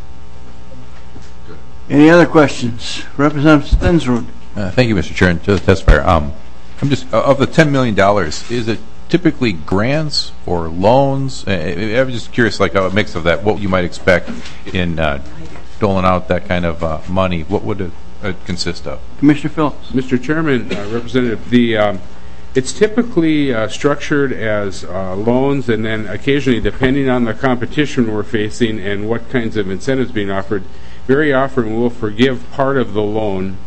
A: any other questions? Representative Stensrud.
L: Thank you, Mr. Chair, and to the testifier. I'm just, of the $10 million, is it typically grants or loans? I'm just curious, like a mix of that, what you might expect in doling out that kind of money. What would it consist of?
A: Commissioner Phillips.
K: Mr. Chairman, Representative, it's typically structured as loans, and then occasionally, depending on the competition we're facing and what kinds of incentives being offered, very often we'll forgive part of the loan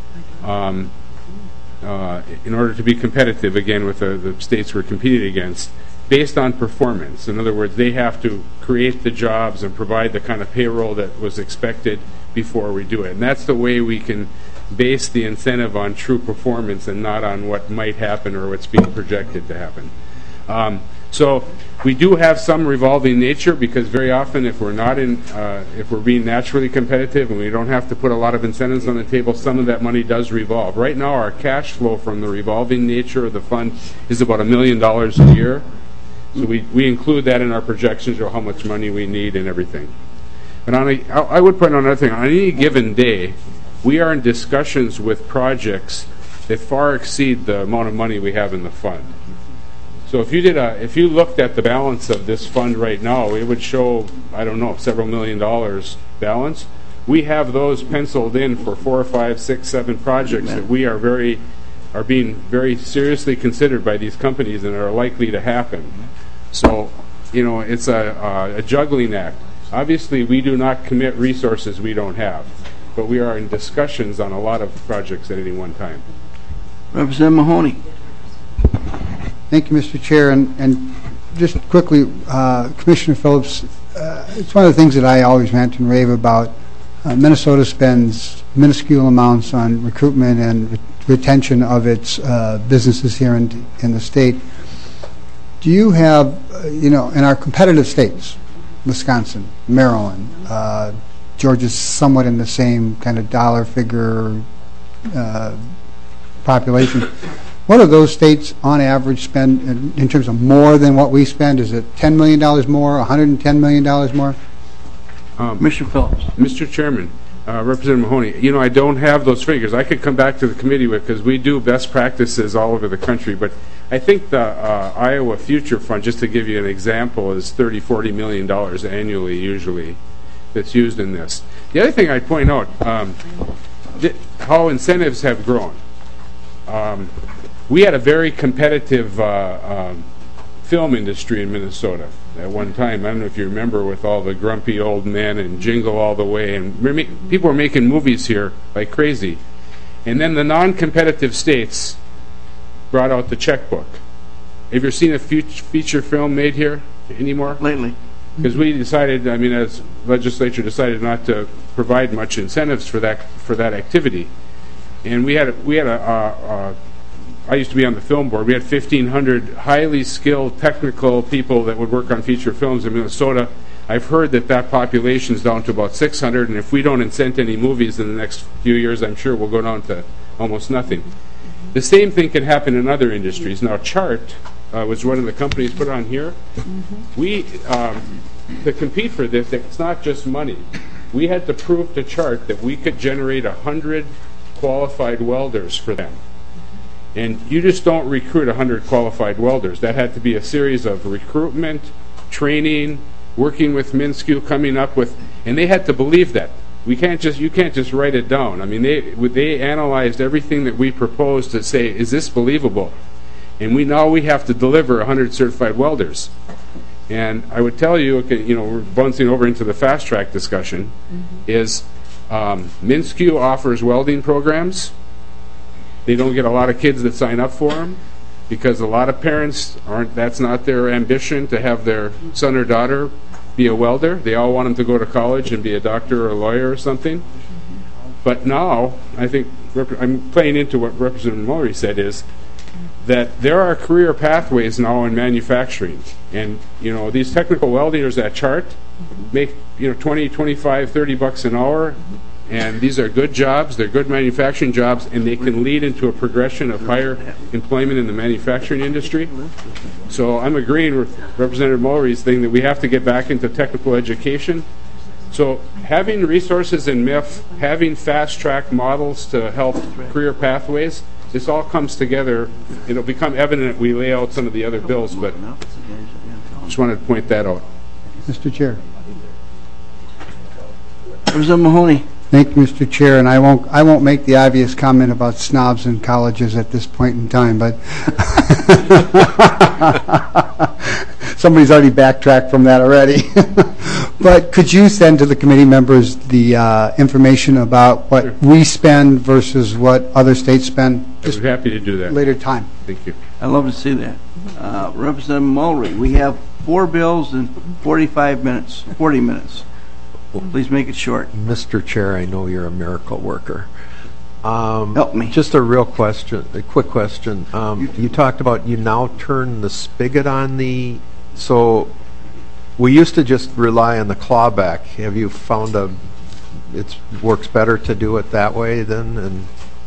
K: in order to be competitive, again, with the states we're competing against, based on performance. In other words, they have to create the jobs and provide the kind of payroll that was expected before we do it. And that's the way we can base the incentive on true performance and not on what might happen or what's being projected to happen. So we do have some revolving nature, because very often if we're not if we're being naturally competitive and we don't have to put a lot of incentives on the table, some of that money does revolve. Right now our cash flow from the revolving nature of the fund is about $1 million a year. So we include that in our projections of how much money we need and everything. But I would point out another thing. On any given day, we are in discussions with projects that far exceed the amount of money we have in the fund. So if you looked at the balance of this fund right now, it would show, I don't know, several $1 million balance. We have those penciled in for 4, 5, 6, 7 projects that we are being very seriously considered by these companies and are likely to happen. So, it's a juggling act. Obviously, we do not commit resources we don't have, but we are in discussions on a lot of projects at any one time.
A: Representative Mahoney.
D: Thank you, Mr. Chair. And just quickly, Commissioner Phillips, it's one of the things that I always rant and rave about. Minnesota spends minuscule amounts on recruitment and retention of its businesses here in the state. Do you have, in our competitive states, Wisconsin, Maryland, Georgia's somewhat in the same kind of dollar figure population. What do those states on average spend in terms of more than what we spend? Is it $10 million more, $110 million more?
A: Mr. Phillips.
K: Mr. Chairman, Representative Mahoney, I don't have those figures. I could come back to the committee with, because we do best practices all over the country, but I think the Iowa Future Fund, just to give you an example, is $30, $40 million annually usually that's used in this. The other thing I'd point out, how incentives have grown. We had a very competitive film industry in Minnesota at one time. I don't know if you remember, with all the grumpy old men and Jingle All the Way, and people were making movies here like crazy. And then the non-competitive states brought out the checkbook. Have you ever seen a feature film made here anymore?
A: Lately.
K: Because we decided, as legislature decided not to provide much incentives for that activity. And I used to be on the film board. We had 1,500 highly skilled technical people that would work on feature films in Minnesota. I've heard that population is down to about 600, and if we don't incent any movies in the next few years, I'm sure we'll go down to almost nothing. The same thing can happen in other industries. Now, Chart was one of the companies put on here. We, to compete for this, it's not just money. We had to prove to Chart that we could generate 100 qualified welders for them. And you just don't recruit 100 qualified welders. That had to be a series of recruitment, training, working with MnSCU, coming up with, and they had to believe that. You can't just write it down. They analyzed everything that we proposed to say, is this believable? And we have to deliver 100 certified welders. And I would tell you, we're bouncing over into the fast track discussion, is MnSCU offers welding programs. They don't get a lot of kids that sign up for them, because a lot of parents that's not their ambition to have their son or daughter be a welder. They all want them to go to college and be a doctor or a lawyer or something. But now, I think, I'm playing into what Representative Mullery said, is that there are career pathways now in manufacturing. And, these technical welders at Chart make, $20, $25, $30 an hour. And these are good jobs, they're good manufacturing jobs, and they can lead into a progression of higher employment in the manufacturing industry. So I'm agreeing with Representative Mullery's thing that we have to get back into technical education. So having resources in MIF, having fast-track models to help career pathways, this all comes together. It'll become evident we lay out some of the other bills, but just wanted to point that out.
D: Mr. Chair.
A: Representative Mahoney.
D: Thank you, Mr. Chair, and I won't make the obvious comment about snobs in colleges at this point in time, but somebody's already backtracked from that already. But could you send to the committee members the information about what we spend versus what other states spend?
K: I'd be happy to do that.
D: Later time.
K: Thank you.
A: I'd love to see that. Representative Mullery, we have 4 bills in 40 minutes. Please make it short.
B: Mr. Chair, I know you're a miracle worker.
A: Help me.
B: Just a quick question. You talked about you now turn the spigot on so we used to just rely on the clawback. Have you found it works better to do it that way then? And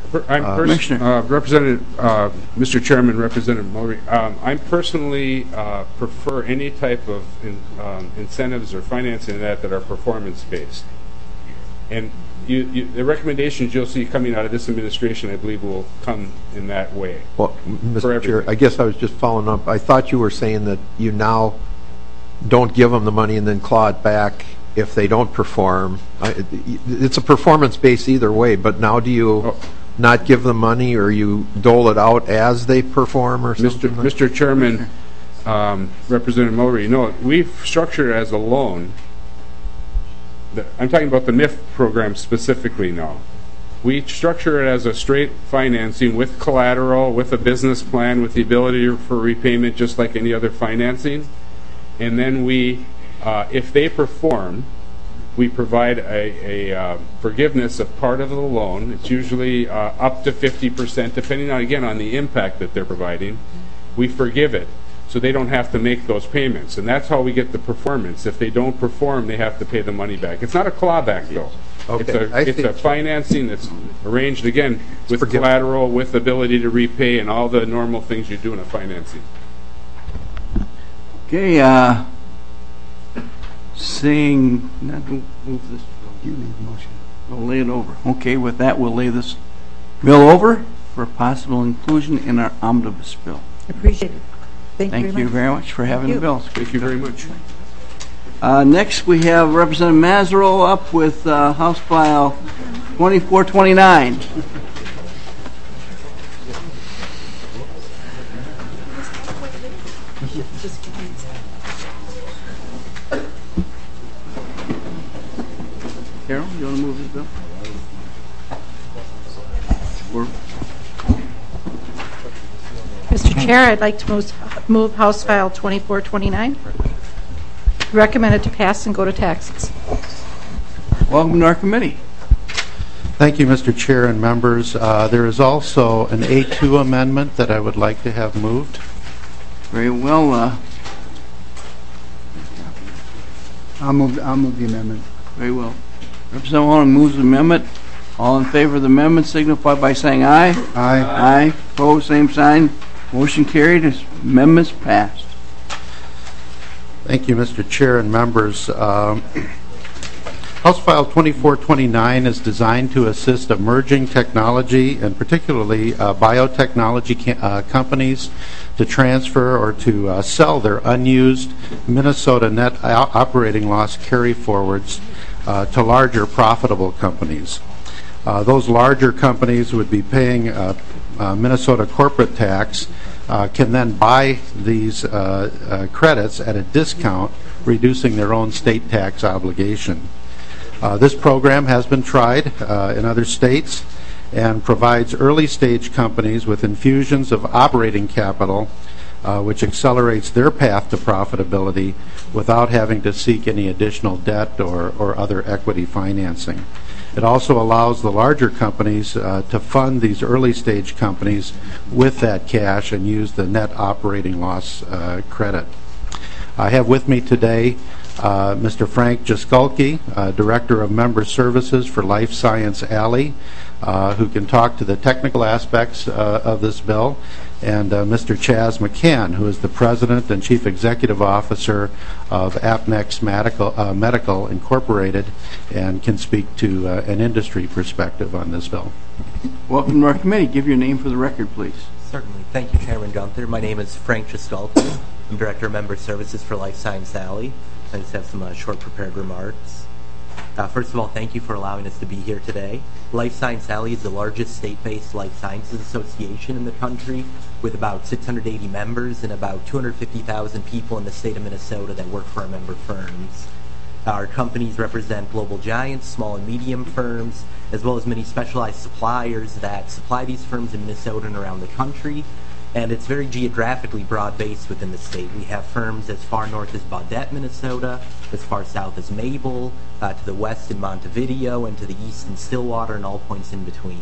K: Representative, Mr. Chairman, Representative Mulry, I personally prefer any type of incentives or financing that are performance-based. And the recommendations you'll see coming out of this administration, I believe, will come in that way.
B: Well, Mr. Chair, I guess I was just following up. I thought you were saying that you now don't give them the money and then claw it back if they don't perform. It's a performance base either way, but now do you not give them money, or you dole it out as they perform or something?
K: Mr. Chairman, Representative Mulry, we've structured it as a loan. I'm talking about the MIF program specifically now. We structure it as a straight financing with collateral, with a business plan, with the ability for repayment just like any other financing. And then we, if they perform, we provide a forgiveness of part of the loan. It's usually up to 50%, depending on, again, on the impact that they're providing. We forgive it, so they don't have to make those payments. And that's how we get the performance. If they don't perform, they have to pay the money back. It's not a clawback, though.
B: Okay.
K: It's a financing that's arranged, again, with collateral, with ability to repay, and all the normal things you do in a financing.
A: Okay, seeing, move this.
D: You need a motion.
A: We'll lay it over. Okay, with that, we'll lay this bill over for possible inclusion in our omnibus bill.
J: Appreciate it.
A: Thank you very much for having the bills.
K: Thank you very much.
A: Next, we have Representative Mazzarell up with House File 2429. Carol, you want to move this bill?
M: Mr. Chair, I'd like to move House File 2429. Recommended to pass and go to taxes.
A: Welcome to our committee.
N: Thank you, Mr. Chair and members. There is also an A2 amendment that I would like to have moved.
A: Very well.
D: I'll move the amendment.
A: Very well. Representative Wallen moves the amendment. All in favor of the amendment signify by saying aye.
D: Aye.
A: Aye. Opposed, same sign. Motion carried. Amendments passed.
N: Thank you, Mr. Chair and members. House File 2429 is designed to assist emerging technology and particularly biotechnology companies to transfer or to sell their unused Minnesota net operating loss carry-forwards to larger profitable companies. Those larger companies would be paying Minnesota corporate tax, can then buy these credits at a discount, reducing their own state tax obligation. This program has been tried in other states and provides early stage companies with infusions of operating capital, which accelerates their path to profitability without having to seek any additional debt or other equity financing. It also allows the larger companies to fund these early stage companies with that cash and use the net operating loss credit. I have with me today Mr. Frank Jaskulke, Director of Member Services for Life Science Alley, who can talk to the technical aspects of this bill, and Mr. Chaz McCann, who is the President and Chief Executive Officer of Apnex Medical Incorporated, and can speak to an industry perspective on this bill.
A: Welcome to our committee. Give your name for the record, please.
O: Certainly. Thank you, Chairman Gunther. My name is Frank Jaskulke. I'm Director of Member Services for Life Science Alley. I just have some short prepared remarks. First of all, thank you for allowing us to be here today. Life Science Alley is the largest state-based life sciences association in the country, with about 680 members and about 250,000 people in the state of Minnesota that work for our member firms. Our companies represent global giants, small and medium firms, as well as many specialized suppliers that supply these firms in Minnesota and around the country. And it's very geographically broad-based within the state. We have firms as far north as Baudette, Minnesota, as far south as Mabel, to the west in Montevideo, and to the east in Stillwater, and all points in between.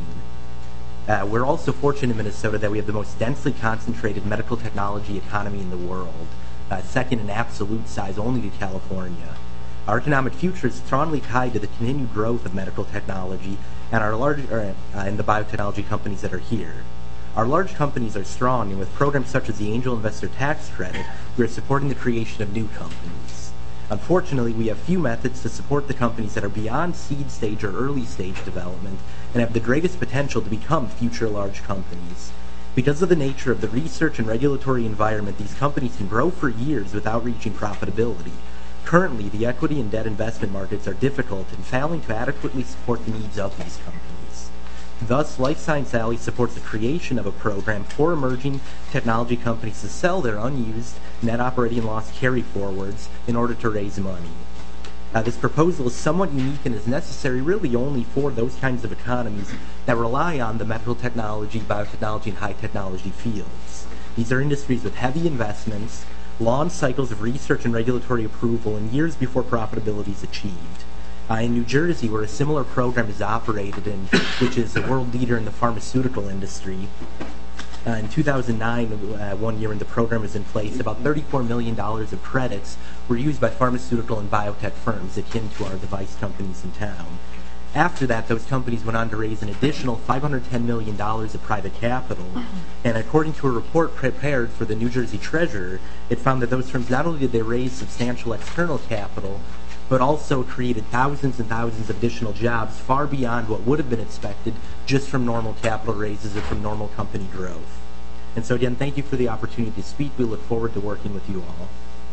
O: We're also fortunate in Minnesota that we have the most densely concentrated medical technology economy in the world, second in absolute size only to California. Our economic future is strongly tied to the continued growth of medical technology and and the biotechnology companies that are here. Our large companies are strong, and with programs such as the Angel Investor Tax Credit, we are supporting the creation of new companies. Unfortunately, we have few methods to support the companies that are beyond seed stage or early stage development and have the greatest potential to become future large companies. Because of the nature of the research and regulatory environment, these companies can grow for years without reaching profitability. Currently, the equity and debt investment markets are difficult and failing to adequately support the needs of these companies. Thus, Life Science Alley supports the creation of a program for emerging technology companies to sell their unused net operating loss carry-forwards in order to raise money. This proposal is somewhat unique and is necessary really only for those kinds of economies that rely on the medical technology, biotechnology, and high technology fields. These are industries with heavy investments, long cycles of research and regulatory approval, and years before profitability is achieved. In New Jersey, where a similar program is operated, which is a world leader in the pharmaceutical industry, in 2009, 1 year when the program was in place, about $34 million of credits were used by pharmaceutical and biotech firms akin to our device companies in town. After that, those companies went on to raise an additional $510 million of private capital, and according to a report prepared for the New Jersey Treasurer, it found that those firms not only did they raise substantial external capital, but also created thousands and thousands of additional jobs far beyond what would have been expected just from normal capital raises or from normal company growth. And so again, thank you for the opportunity to speak. We look forward to working with you all.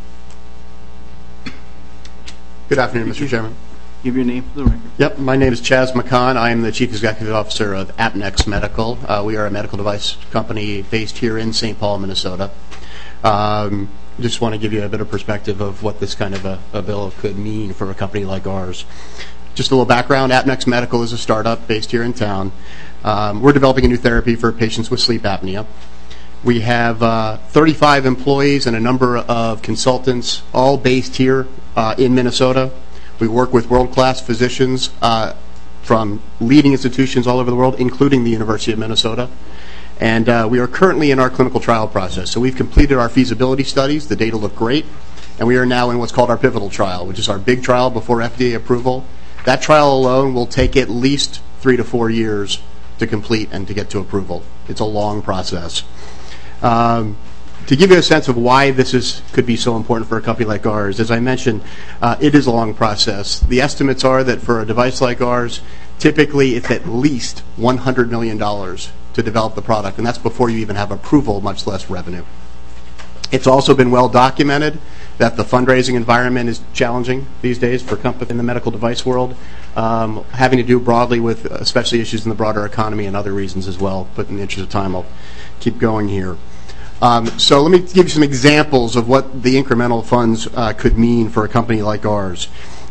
P: Good afternoon, Mr. Chairman.
A: Give your name for the record.
P: Yep, my name is Chaz McCann. I am the Chief Executive Officer of Apnex Medical. We are a medical device company based here in St. Paul, Minnesota. Just want to give you a bit of perspective of what this kind of a bill could mean for a company like ours. Just a little background, Apnex Medical is a startup based here in town. We're developing a new therapy for patients with sleep apnea. We have 35 employees and a number of consultants, all based here in Minnesota. We work with world-class physicians from leading institutions all over the world, including the University of Minnesota. And we are currently in our clinical trial process. So we've completed our feasibility studies. The data look great. And we are now in what's called our pivotal trial, which is our big trial before FDA approval. That trial alone will take at least 3 to 4 years to complete and to get to approval. It's a long process. To give you a sense of why this could be so important for a company like ours, as I mentioned, it is a long process. The estimates are that for a device like ours, typically it's at least $100 million to develop the product, and that's before you even have approval, much less revenue. It's also been well documented that the fundraising environment is challenging these days for companies in the medical device world, having to do broadly with especially issues in the broader economy and other reasons as well. But in the interest of time, I'll keep going here. So let me give you some examples of what the incremental funds could mean for a company like ours.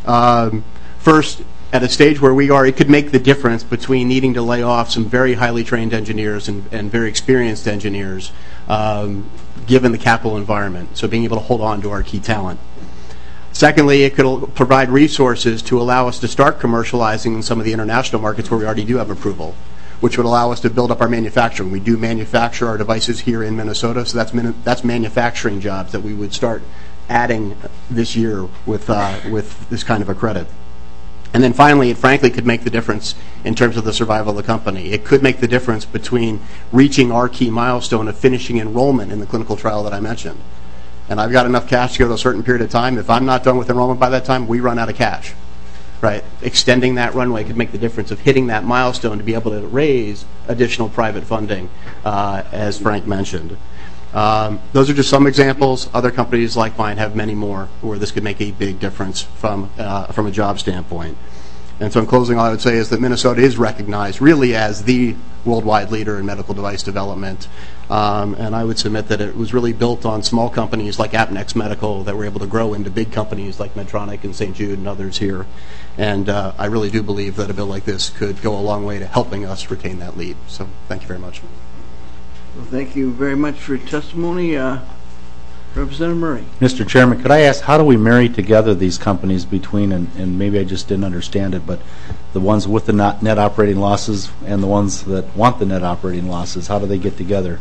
P: First, at a stage where we are, it could make the difference between needing to lay off some very highly trained engineers and very experienced engineers, given the capital environment, so being able to hold on to our key talent. Secondly, it could provide resources to allow us to start commercializing in some of the international markets where we already do have approval, which would allow us to build up our manufacturing. We do manufacture our devices here in Minnesota, so that's manufacturing jobs that we would start adding this year with this kind of a credit. And then finally, it frankly could make the difference in terms of the survival of the company. It could make the difference between reaching our key milestone of finishing enrollment in the clinical trial that I mentioned. And I've got enough cash to go to a certain period of time. If I'm not done with enrollment by that time, we run out of cash. Right? Extending that runway could make the difference of hitting that milestone to be able to raise additional private funding, as Frank mentioned. Those are just some examples. Other companies like mine have many more where this could make a big difference from a job standpoint. And so in closing, all I would say is that Minnesota is recognized really as the worldwide leader in medical device development. And I would submit that it was really built on small companies like Apnex Medical that were able to grow into big companies like Medtronic and St. Jude and others here. And I really do believe that a bill like this could go a long way to helping us retain that lead. So thank you very much.
A: Well, thank you very much for your testimony. Representative Murray.
F: Mr. Chairman, could I ask, how do we marry together these companies between, and maybe I just didn't understand it, but the ones with the net operating losses and the ones that want the net operating losses, how do they get together?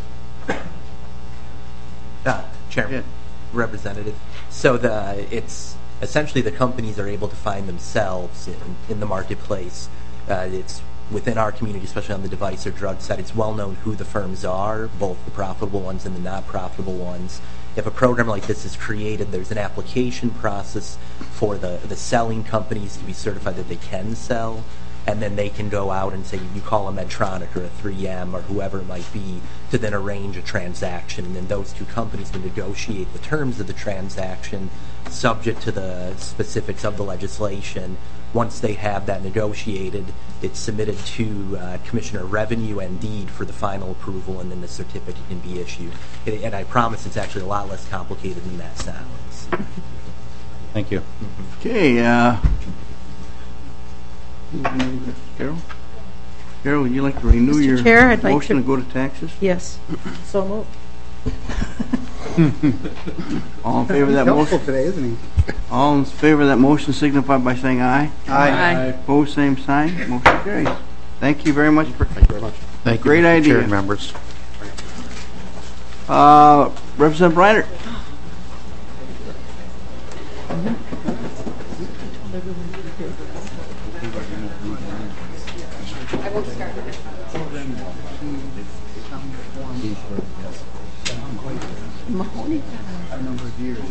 O: Chairman, Representative. So it's essentially the companies are able to find themselves in the marketplace. It's within our community, especially on the device or drug side, it's well known who the firms are, both the profitable ones and the not profitable ones. If a program like this is created, there's an application process for the selling companies to be certified that they can sell, and then they can go out and say, you call a Medtronic or a 3M or whoever it might be, to then arrange a transaction, and then those two companies will negotiate the terms of the transaction subject to the specifics of the legislation. Once they have that negotiated, it's submitted to Commissioner Revenue and Deed for the final approval, and then the certificate can be issued. And I promise it's actually a lot less complicated than that sounds.
F: Thank you.
A: Okay, Carol? Carol, would you like to renew
M: Mr.
A: your
M: Chair, I'd like
A: motion
M: to-
A: to go to taxes?
M: Yes. So moved.
A: All in favor of that
D: Helpful
A: motion?
D: today, isn't he?
A: All in favor of that motion signify by saying aye.
D: Aye.
A: Opposed, same sign. Motion carries. Thank you very much for
P: Thank you very much.
N: Thank you,
A: great
N: Mr.
A: idea.
N: Chair and members.
A: Representative Reiner.
D: Mahoney. A number of years.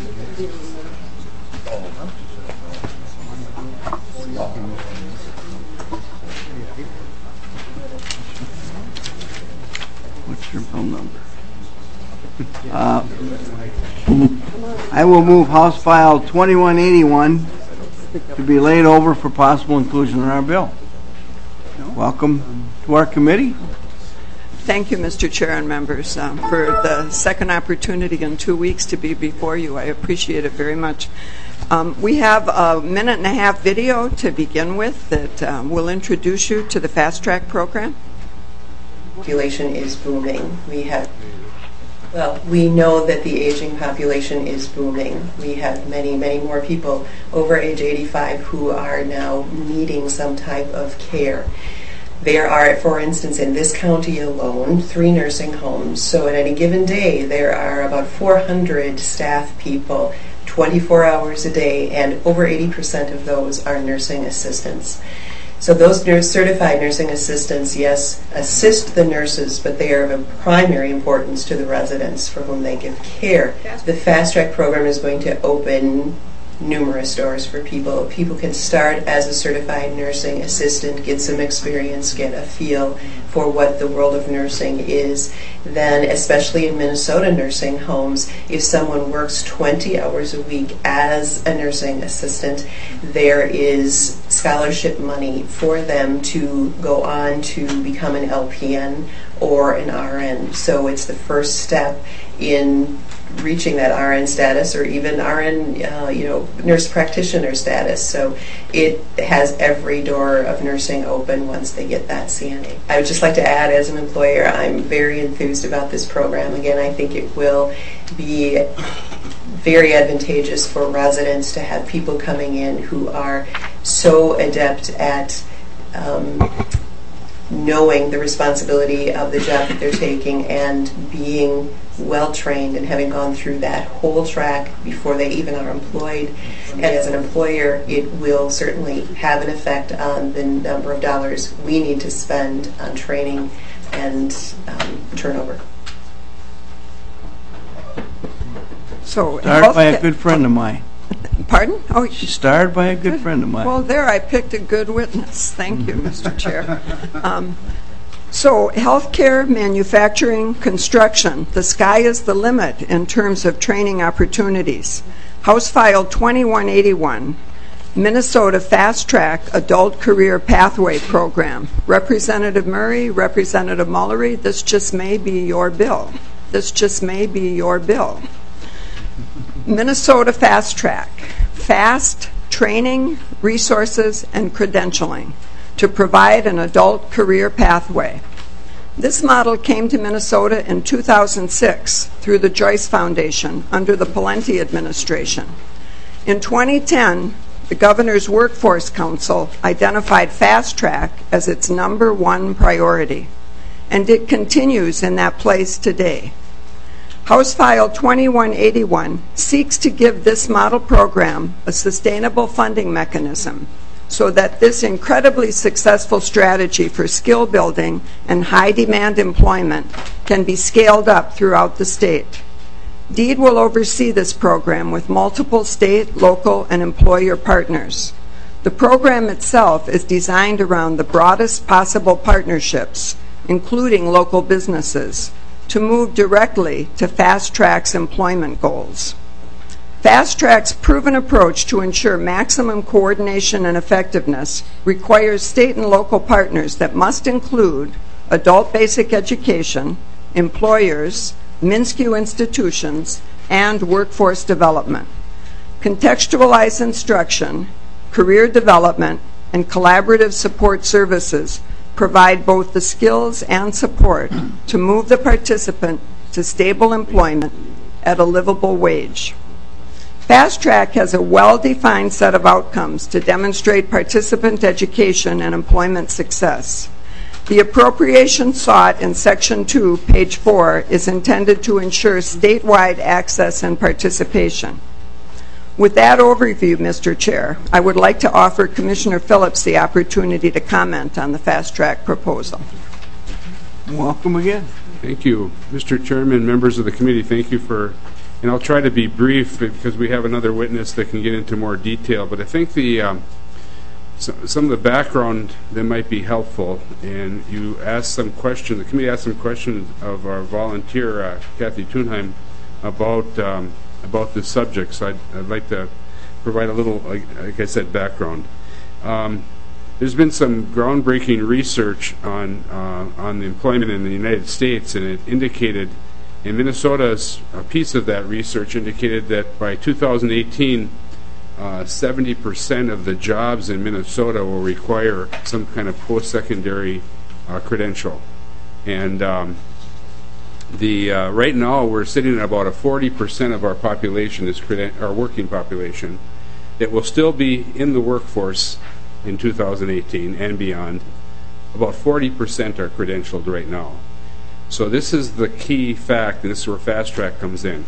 A: What's your phone number? I will move House File 2181 to be laid over for possible inclusion in our bill. Welcome to our committee.
Q: Thank you, Mr. Chair and members, for the second opportunity in 2 weeks to be before you. I appreciate it very much. We have a minute-and-a-half video to begin with that will introduce you to the Fast Track program.
R: Population is booming. We know that the aging population is booming. We have many, many more people over age 85 who are now needing some type of care. There are, for instance, in this county alone, 3 nursing homes. So at any given day, there are about 400 staff people, 24 hours a day, and over 80% of those are nursing assistants. So those certified nursing assistants, yes, assist the nurses, but they are of primary importance to the residents for whom they give care. The Fast Track program is going to open numerous doors for people. People can start as a certified nursing assistant, get some experience, get a feel for what the world of nursing is. Then, especially in Minnesota nursing homes, if someone works 20 hours a week as a nursing assistant, there is scholarship money for them to go on to become an LPN or an RN. So it's the first step in reaching that RN status, or even RN, nurse practitioner status. So it has every door of nursing open once they get that CNA. I would just like to add, as an employer, I'm very enthused about this program. Again, I think it will be very advantageous for residents to have people coming in who are so adept at knowing the responsibility of the job that they're taking and being well trained and having gone through that whole track before they even are employed. And as an employer, it will certainly have an effect on the number of dollars we need to spend on training and turnover.
Q: So,
A: started by a good friend of mine.
Q: Pardon? Oh,
A: started by a good friend of mine.
Q: Well, there I picked a good witness. Thank you, Mr. Chair. So, healthcare, manufacturing, construction, the sky is the limit in terms of training opportunities. House File 2181, Minnesota Fast Track Adult Career Pathway Program. Representative Murray, Representative Mullery, this just may be your bill. This just may be your bill. Minnesota Fast Track, fast training, resources, and credentialing to provide an adult career pathway. This model came to Minnesota in 2006 through the Joyce Foundation under the Pawlenty administration. In 2010, the Governor's Workforce Council identified Fast Track as its #1 priority, and it continues in that place today. House File 2181 seeks to give this model program a sustainable funding mechanism so that this incredibly successful strategy for skill building and high demand employment can be scaled up throughout the state. DEED will oversee this program with multiple state, local, and employer partners. The program itself is designed around the broadest possible partnerships, including local businesses, to move directly to Fast Track's employment goals. Fast Track's proven approach to ensure maximum coordination and effectiveness requires state and local partners that must include adult basic education, employers, MnSCU institutions, and workforce development. Contextualized instruction, career development, and collaborative support services provide both the skills and support to move the participant to stable employment at a livable wage. Fast Track has a well-defined set of outcomes to demonstrate participant education and employment success. The appropriation sought in Section 2, page 4, is intended to ensure statewide access and participation. With that overview, Mr. Chair, I would like to offer Commissioner Phillips the opportunity to comment on the Fast Track proposal.
A: Welcome again.
K: Thank you. Mr. Chairman, members of the committee, thank you for, and I'll try to be brief because we have another witness that can get into more detail, but I think some of the background that might be helpful, and you asked some questions, the committee asked some questions of our volunteer, Kathy Thunheim, about this subject, so I'd like to provide a little, like I said, background. There's been some groundbreaking research on the employment in the United States, and it indicated, in Minnesota's a piece of that research indicated that by 2018, 70% of the jobs in Minnesota will require some kind of post-secondary credential. And right now we're sitting at about a 40% of our population is our working population that will still be in the workforce in 2018 and beyond. About 40% are credentialed right now. So this is the key fact, and this is where Fast Track comes in.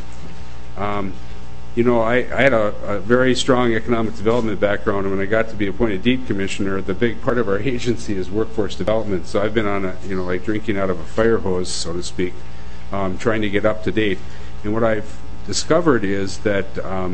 K: You know, I had a very strong economic development background, and when I got to be appointed DEED commissioner, the big part of our agency is workforce development. So I've been on a, you know, like drinking out of a fire hose, so to speak, trying to get up to date. And what I've discovered is that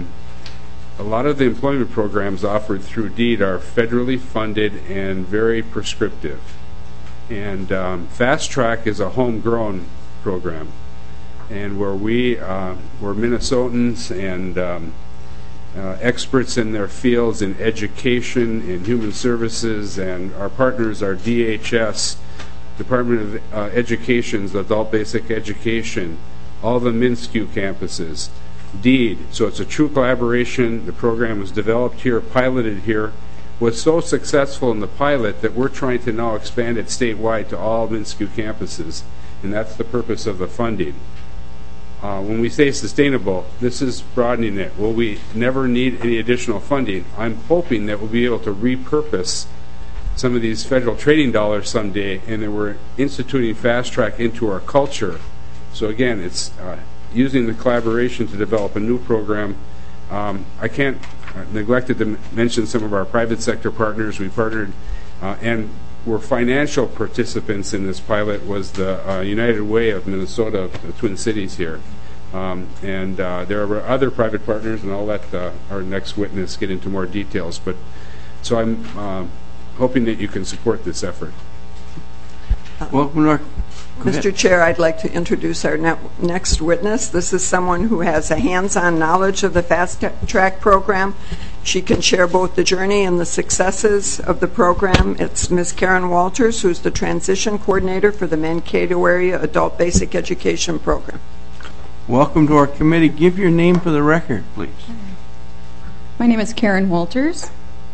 K: a lot of the employment programs offered through DEED are federally funded and very prescriptive. And Fast Track is a homegrown program, and where we're Minnesotans and experts in their fields in education, in human services, and our partners are DHS, Department of Education's Adult Basic Education, all the MnSCU campuses, DEED. So it's a true collaboration. The program was developed here, piloted here, was so successful in the pilot that we're trying to now expand it statewide to all MnSCU campuses, and that's the purpose of the funding. When we say sustainable, this is broadening it. Will we never need any additional funding? I'm hoping that we'll be able to repurpose some of these federal training dollars someday, and that we're instituting Fast Track into our culture. So again, it's using the collaboration to develop a new program. I can't neglected to mention some of our private sector partners. We partnered and were financial participants in this pilot was the United Way of Minnesota, the Twin Cities here. And there are other private partners, and I'll let our next witness get into more details. But so I'm hoping that you can support this effort.
A: Welcome, Mark.
Q: Mr. Chair, I'd like to introduce our next witness. This is someone who has a hands-on knowledge of the Fast Track program. She can share both the journey and the successes of the program. It's Ms. Karen Walters, who's the transition coordinator for the Mankato Area Adult Basic Education Program.
A: Welcome to our committee. Give your name for the record, please.
S: My name is Karen Walters.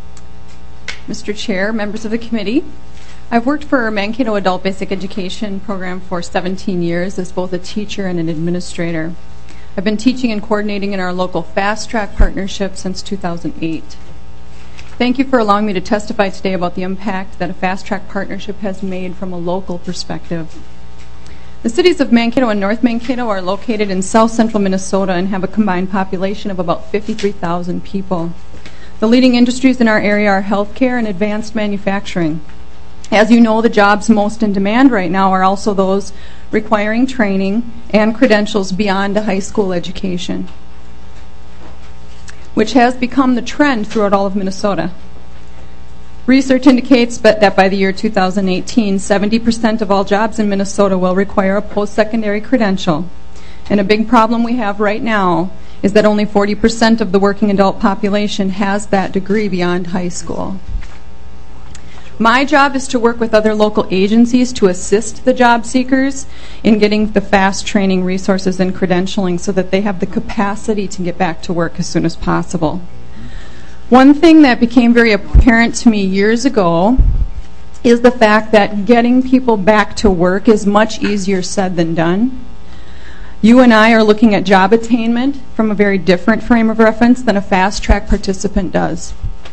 S: Mr. Chair, members of the committee, I've worked for Mankato Adult Basic Education Program for 17 years as both a teacher and an administrator. I've been teaching and coordinating in our local Fast Track partnership since 2008. Thank you for allowing me to testify today about the impact that a Fast Track partnership has made from a local perspective. The cities of Mankato and North Mankato are located in south central Minnesota and have a combined population of about 53,000 people. The leading industries in our area are healthcare and advanced manufacturing. As you know, the jobs most in demand right now are also those requiring training and credentials beyond a high school education, which has become the trend throughout all of Minnesota. Research indicates that by the year 2018, 70% of all jobs in Minnesota will require a post-secondary credential. And a big problem we have right now is that only 40% of the working adult population has that degree beyond high school. My job is to work with other local agencies to assist the job seekers in getting the fast training resources and credentialing so that they have the capacity to get back to work as soon as possible. One thing that became very apparent to me years ago is the fact that getting people back to work is much easier said than done. You and I are looking at job attainment from a very different frame of reference than a fast-track participant does.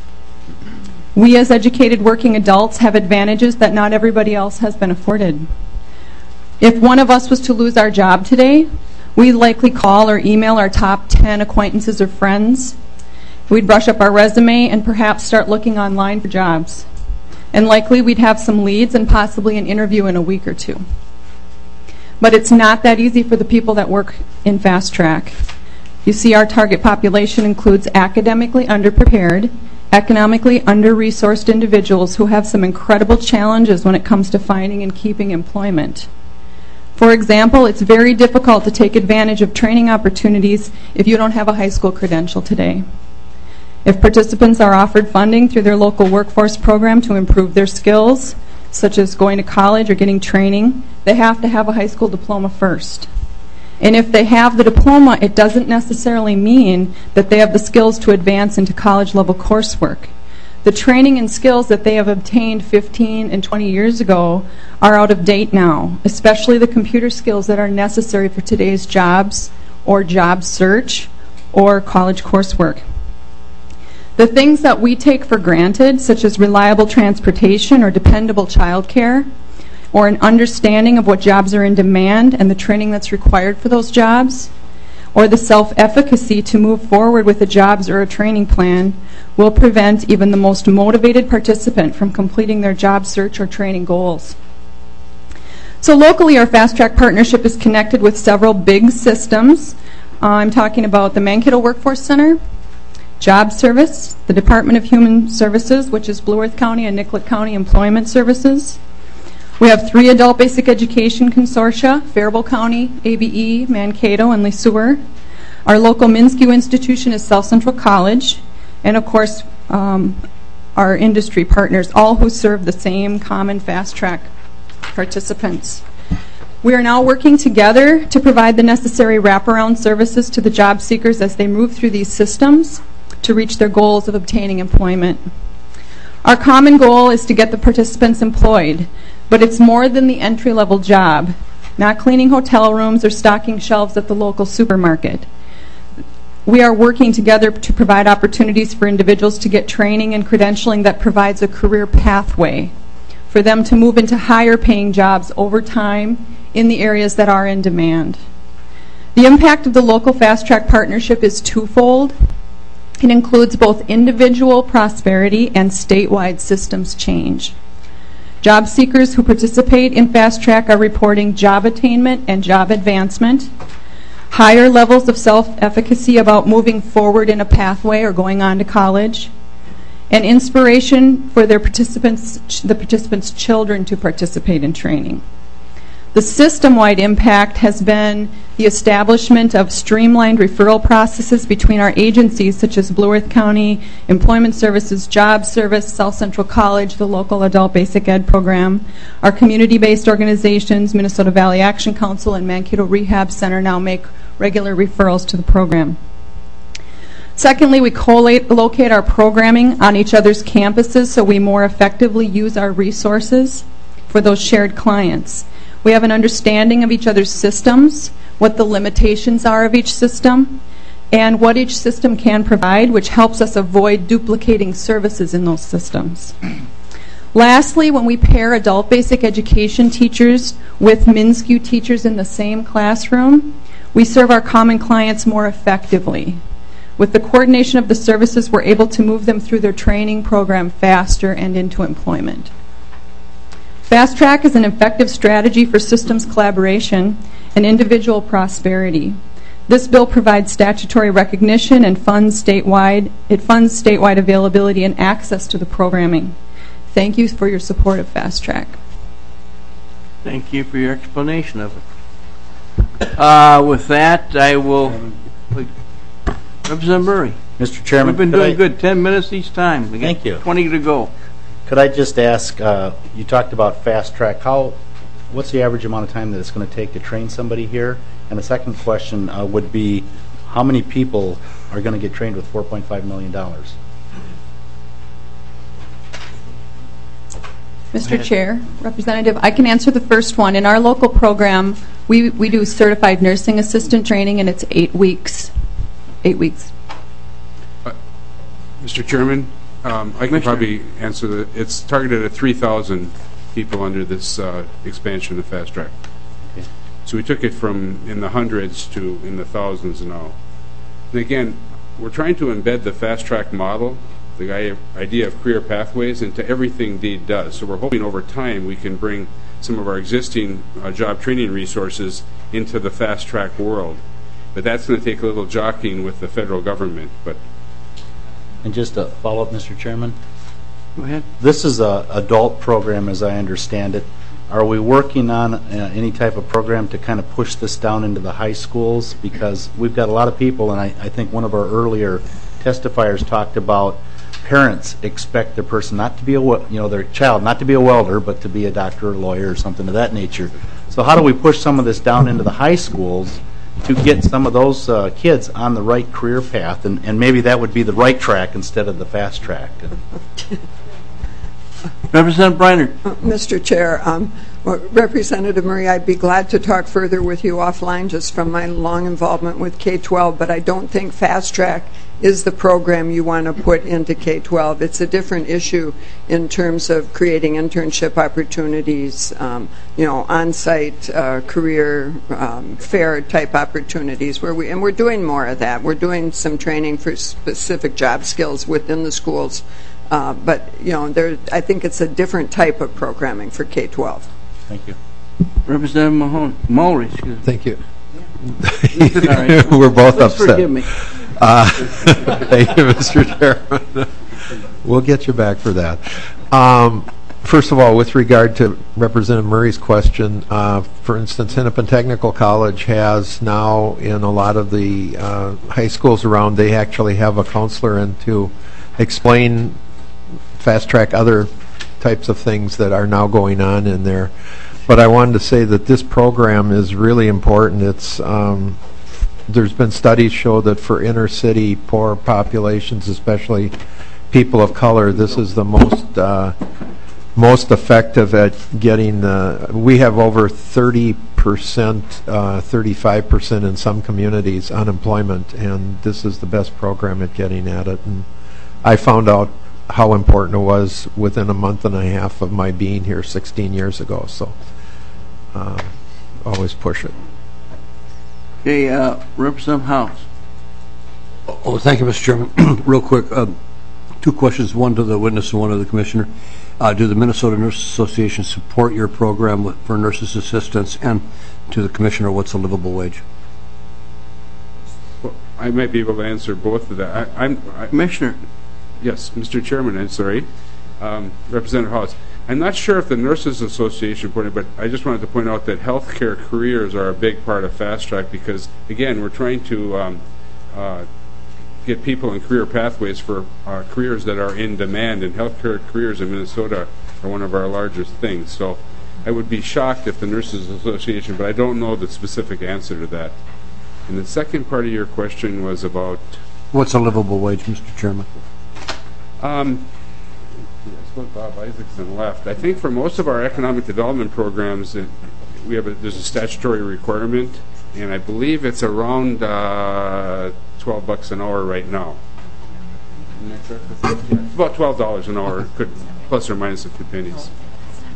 S: We as educated working adults have advantages that not everybody else has been afforded. If one of us was to lose our job today, we'd likely call or email our top 10 acquaintances or friends. We'd brush up our resume and perhaps start looking online for jobs. And likely we'd have some leads and possibly an interview in a week or two. But it's not that easy for the people that work in Fast Track. You see, our target population includes academically underprepared, economically under-resourced individuals who have some incredible challenges when it comes to finding and keeping employment. For example, it's very difficult to take advantage of training opportunities if you don't have a high school credential today. If participants are offered funding through their local workforce program to improve their skills, such as going to college or getting training, they have to have a high school diploma first. And if they have the diploma, it doesn't necessarily mean that they have the skills to advance into college-level coursework. The training and skills that they have obtained 15 and 20 years ago are out of date now, especially the computer skills that are necessary for today's jobs or job search or college coursework. The things that we take for granted, such as reliable transportation or dependable childcare, or an understanding of what jobs are in demand and the training that's required for those jobs, or the self-efficacy to move forward with a jobs or a training plan, will prevent even the most motivated participant from completing their job search or training goals. So locally, our Fast Track partnership is connected with several big systems. I'm talking about the Mankato Workforce Center, Job Service, the Department of Human Services, which is Blue Earth County and Nicollet County Employment Services. We have 3 adult basic education consortia, Faribault County, ABE, Mankato, and Lesueur. Our local MnSCU institution is South Central College, and of course our industry partners, all who serve the same common Fast Track participants. We are now working together to provide the necessary wraparound services to the job seekers as they move through these systems to reach their goals of obtaining employment. Our common goal is to get the participants employed, but it's more than the entry-level job, not cleaning hotel rooms or stocking shelves at the local supermarket. We are working together to provide opportunities for individuals to get training and credentialing that provides a career pathway for them to move into higher-paying jobs over time in the areas that are in demand. The impact of the local Fast Track partnership is twofold. It includes both individual prosperity and statewide systems change. Job seekers who participate in Fast Track are reporting job attainment and job advancement, higher levels of self-efficacy about moving forward in a pathway or going on to college, and inspiration for the participants' children to participate in training. The system-wide impact has been the establishment of streamlined referral processes between our agencies, such as Blue Earth County Employment Services, Job Service, South Central College, the local Adult Basic Ed program. Our community-based organizations, Minnesota Valley Action Council and Mankato Rehab Center, now make regular referrals to the program. Secondly, we co-locate our programming on each other's campuses so we more effectively use our resources for those shared clients. We have an understanding of each other's systems, what the limitations are of each system, and what each system can provide, which helps us avoid duplicating services in those systems. Lastly, when we pair adult basic education teachers with MnSCU teachers in the same classroom, we serve our common clients more effectively. With the coordination of the services, we're able to move them through their training program faster and into employment. Fast Track is an effective strategy for systems collaboration and individual prosperity. This bill provides statutory recognition and funds statewide availability and access to the programming. Thank you for your support of Fast Track.
A: Thank you for your explanation of it. With that, I will... Representative Murray.
F: Mr. Chairman,
A: we've been doing good. 10 minutes each time.
F: Thank you.
A: 20 to go.
F: Could I just ask, you talked about Fast Track. What's the average amount of time that it's going to take to train somebody here? And the second question would be, how many people are going to get trained with $4.5 million?
S: Mr. Chair, Representative, I can answer the first one. In our local program, we do certified nursing assistant training, and it's 8 weeks. 8 weeks.
K: Mr. Chairman, I can probably answer that. It's targeted at 3,000 people under this expansion of Fast Track. Okay. So we took it from in the hundreds to in the thousands now. And again, we're trying to embed the Fast Track model, the idea of career pathways, into everything DEED does. So we're hoping over time we can bring some of our existing job training resources into the Fast Track world. But that's going to take a little jockeying with the federal government.
F: And just a follow-up, Mr. Chairman.
A: Go ahead.
F: This is an adult program, as I understand it. Are we working on any type of program to kind of push this down into the high schools? Because we've got a lot of people, and I think one of our earlier testifiers talked about parents expect their person not to be their child not to be a welder, but to be a doctor or lawyer or something of that nature. So how do we push some of this down into the high schools to get some of those kids on the right career path, and maybe that would be the right track instead of the fast track?
A: Representative Briner.
Q: Mr. Chair, Representative Murray, I'd be glad to talk further with you offline just from my long involvement with K-12, but I don't think Fast Track is the program you want to put into K-12. It's a different issue in terms of creating internship opportunities, on-site career fair type opportunities, and we're doing more of that. We're doing some training for specific job skills within the schools, but I think it's a different type of programming for K-12.
F: Thank you.
A: Representative Mulry.
B: Thank you.
A: Right.
B: We're both
A: Please
B: upset.
A: Forgive me.
B: Thank you, Mr. Chairman. We'll get you back for that. First of all, with regard to Representative Murray's question, for instance, Hennepin Technical College has now, in a lot of the high schools around, they actually have a counselor in to explain Fast Track, other types of things that are now going on in there. But I wanted to say that this program is really important. It's there's been studies show that for inner city poor populations, especially people of color, this is the most effective at getting we have over 30%, 35% in some communities unemployment, and this is the best program at getting at it. And I found out how important it was within a month and a half of my being here 16 years ago. So always push it.
A: Okay, Representative House.
T: Oh, thank you, Mr. Chairman. Real quick, two questions, one to the witness and one to the commissioner. Do the Minnesota Nurses Association support your program for nurses' assistants? And to the commissioner, what's a livable wage?
K: Well, I might be able to answer both of that.
A: Commissioner.
K: Yes, Mr. Chairman, I'm sorry. Representative House. I'm not sure if the Nurses Association put it, but I just wanted to point out that healthcare careers are a big part of Fast Track because, again, we're trying to get people in career pathways for careers that are in demand, and healthcare careers in Minnesota are one of our largest things. So I would be shocked if the Nurses Association, but I don't know the specific answer to that. And the second part of your question was about...
T: What's a livable wage, Mr. Chairman?
K: I suppose Bob Isaacson left. I think for most of our economic development programs, there's a statutory requirement, and I believe it's around $12 an hour right now. It's about $12 an hour, could plus or minus a few pennies.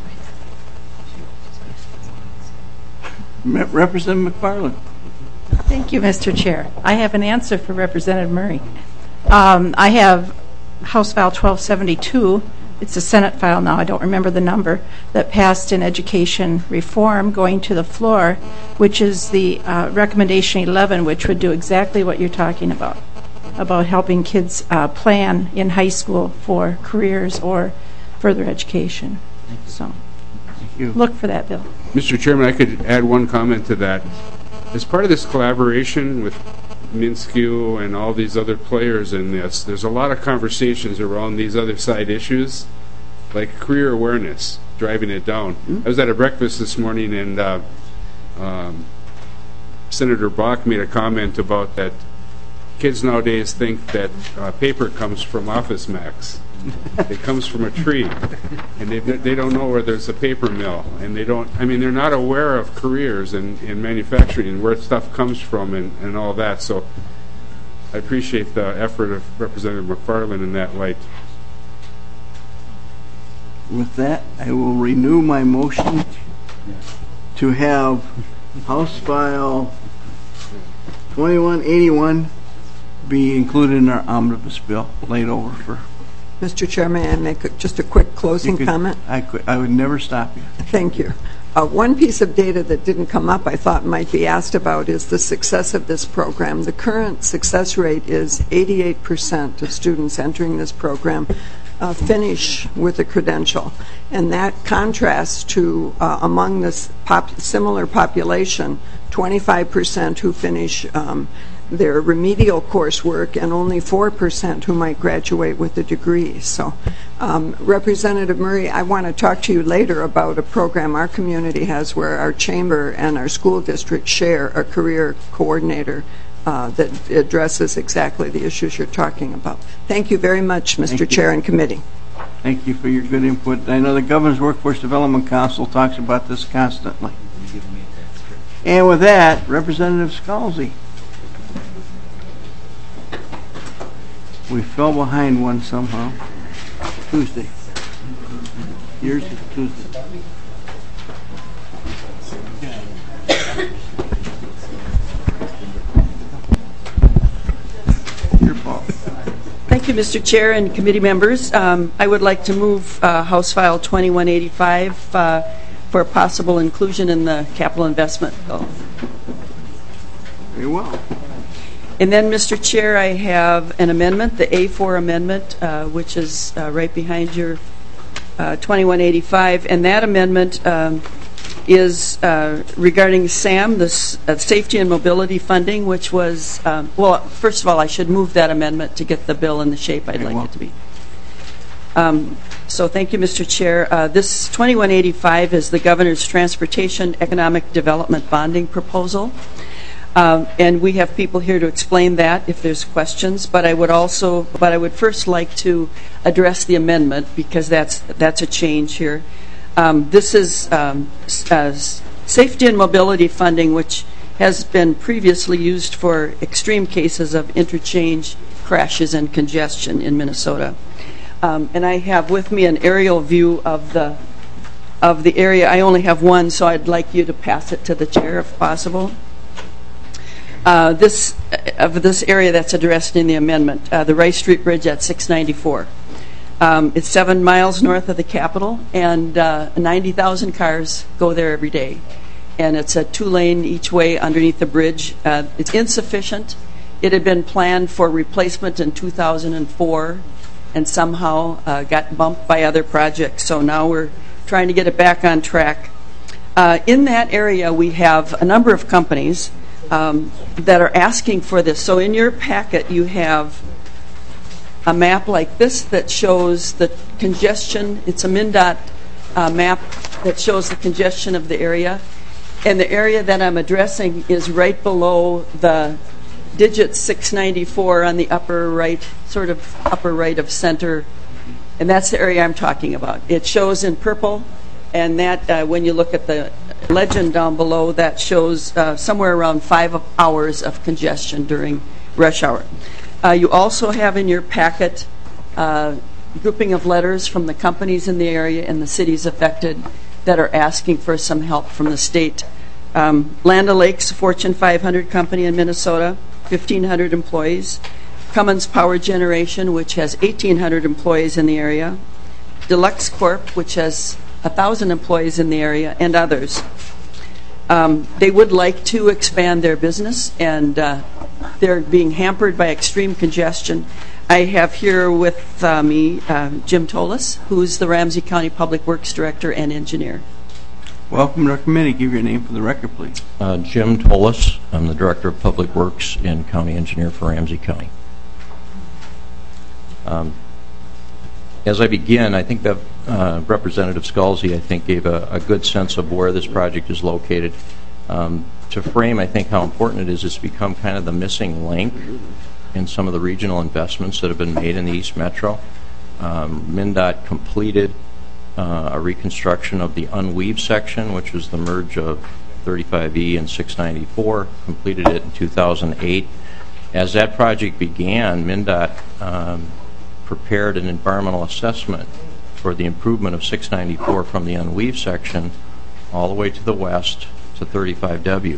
A: Representative McFarland.
M: Thank you, Mr. Chair. I have an answer for Representative Murray. I have House File 1272. It's a Senate file now, I don't remember the number, that passed in education reform going to the floor, which is the recommendation 11, which would do exactly what you're talking about helping kids plan in high school for careers or further education. So look for that bill.
K: Mr. Chairman, I could add one comment to that. As part of this collaboration with MnSCU and all these other players in this, there's a lot of conversations around these other side issues, like career awareness, driving it down. I was at a breakfast this morning, and Senator Bach made a comment about that kids nowadays think that paper comes from Office Max. It comes from a tree, and they don't know where there's a paper mill, and they're not aware of careers in manufacturing and where stuff comes from and all that. So I appreciate the effort of Representative McFarland in that light.
A: With that, I will renew my motion to have House File 2181 be included in our omnibus bill, laid over for...
Q: Mr. Chairman, may I make just a quick closing comment?
A: I would never stop you.
Q: Thank you. One piece of data that didn't come up I thought might be asked about is the success of this program. The current success rate is 88% of students entering this program finish with a credential. And that contrasts to, among this similar population, 25% who finish their remedial coursework and only 4% who might graduate with a degree. So, Representative Murray, I want to talk to you later about a program our community has where our chamber and our school district share a career coordinator that addresses exactly the issues you're talking about. Thank you very much, Mr. Chair and committee.
A: Thank you for your good input. I know the Governor's Workforce Development Council talks about this constantly. And with that, Representative Scalzi. We fell behind one somehow. Tuesday. Yours is Tuesday. Your fault.
U: Thank you, Mr. Chair and committee members. I would like to move House File 2185 for possible inclusion in the capital investment bill.
A: Very well.
U: And then, Mr. Chair, I have an amendment, the A4 amendment, which is right behind your 2185. And that amendment is regarding SAM, the Safety and Mobility Funding, which was, well, first of all, I should move that amendment to get the bill in the shape I'd like it to be. So thank you, Mr. Chair. This 2185 is the Governor's Transportation Economic Development Bonding Proposal. And we have people here to explain that if there's questions. But I would first like to address the amendment because that's a change here. This is safety and mobility funding, which has been previously used for extreme cases of interchange crashes and congestion in Minnesota. And I have with me an aerial view of the area. I only have one, so I'd like you to pass it to the chair if possible. This area that's addressed in the amendment, the Rice Street Bridge at 694. It's 7 miles north of the Capitol, and 90,000 cars go there every day. And it's a 2-lane each way underneath the bridge. It's insufficient. It had been planned for replacement in 2004 and somehow got bumped by other projects. So now we're trying to get it back on track. In that area, we have a number of companies that are asking for this. So in your packet, you have a map like this that shows the congestion. It's a MnDOT map that shows the congestion of the area. And the area that I'm addressing is right below the digit 694 on the upper right, sort of upper right of center. And that's the area I'm talking about. It shows in purple, and that when you look at the legend down below, that shows somewhere around 5 hours of congestion during rush hour. You also have in your packet a grouping of letters from the companies in the area and the cities affected that are asking for some help from the state Land O'Lakes, Fortune 500 company in Minnesota, 1,500 employees. Cummins Power Generation, which has 1,800 employees in the area. Deluxe Corp, which has 1,000 employees in the area, and others. They would like to expand their business, and they're being hampered by extreme congestion. I have here with me Jim Tolis, who's the Ramsey County Public Works Director and Engineer.
A: Welcome to our committee. Give your name for the record, please.
C: Jim Tolis. I'm the Director of Public Works and County Engineer for Ramsey County. As I begin, I think that Representative Scalzi, I think, gave a good sense of where this project is located. To frame, I think, how important it is, it's become kind of the missing link in some of the regional investments that have been made in the East Metro. MnDOT completed a reconstruction of the unweaved section, which was the merge of 35E and 694, completed it in 2008. As that project began, MnDOT prepared an environmental assessment for the improvement of 694 from the unweaved section all the way to the west to 35W.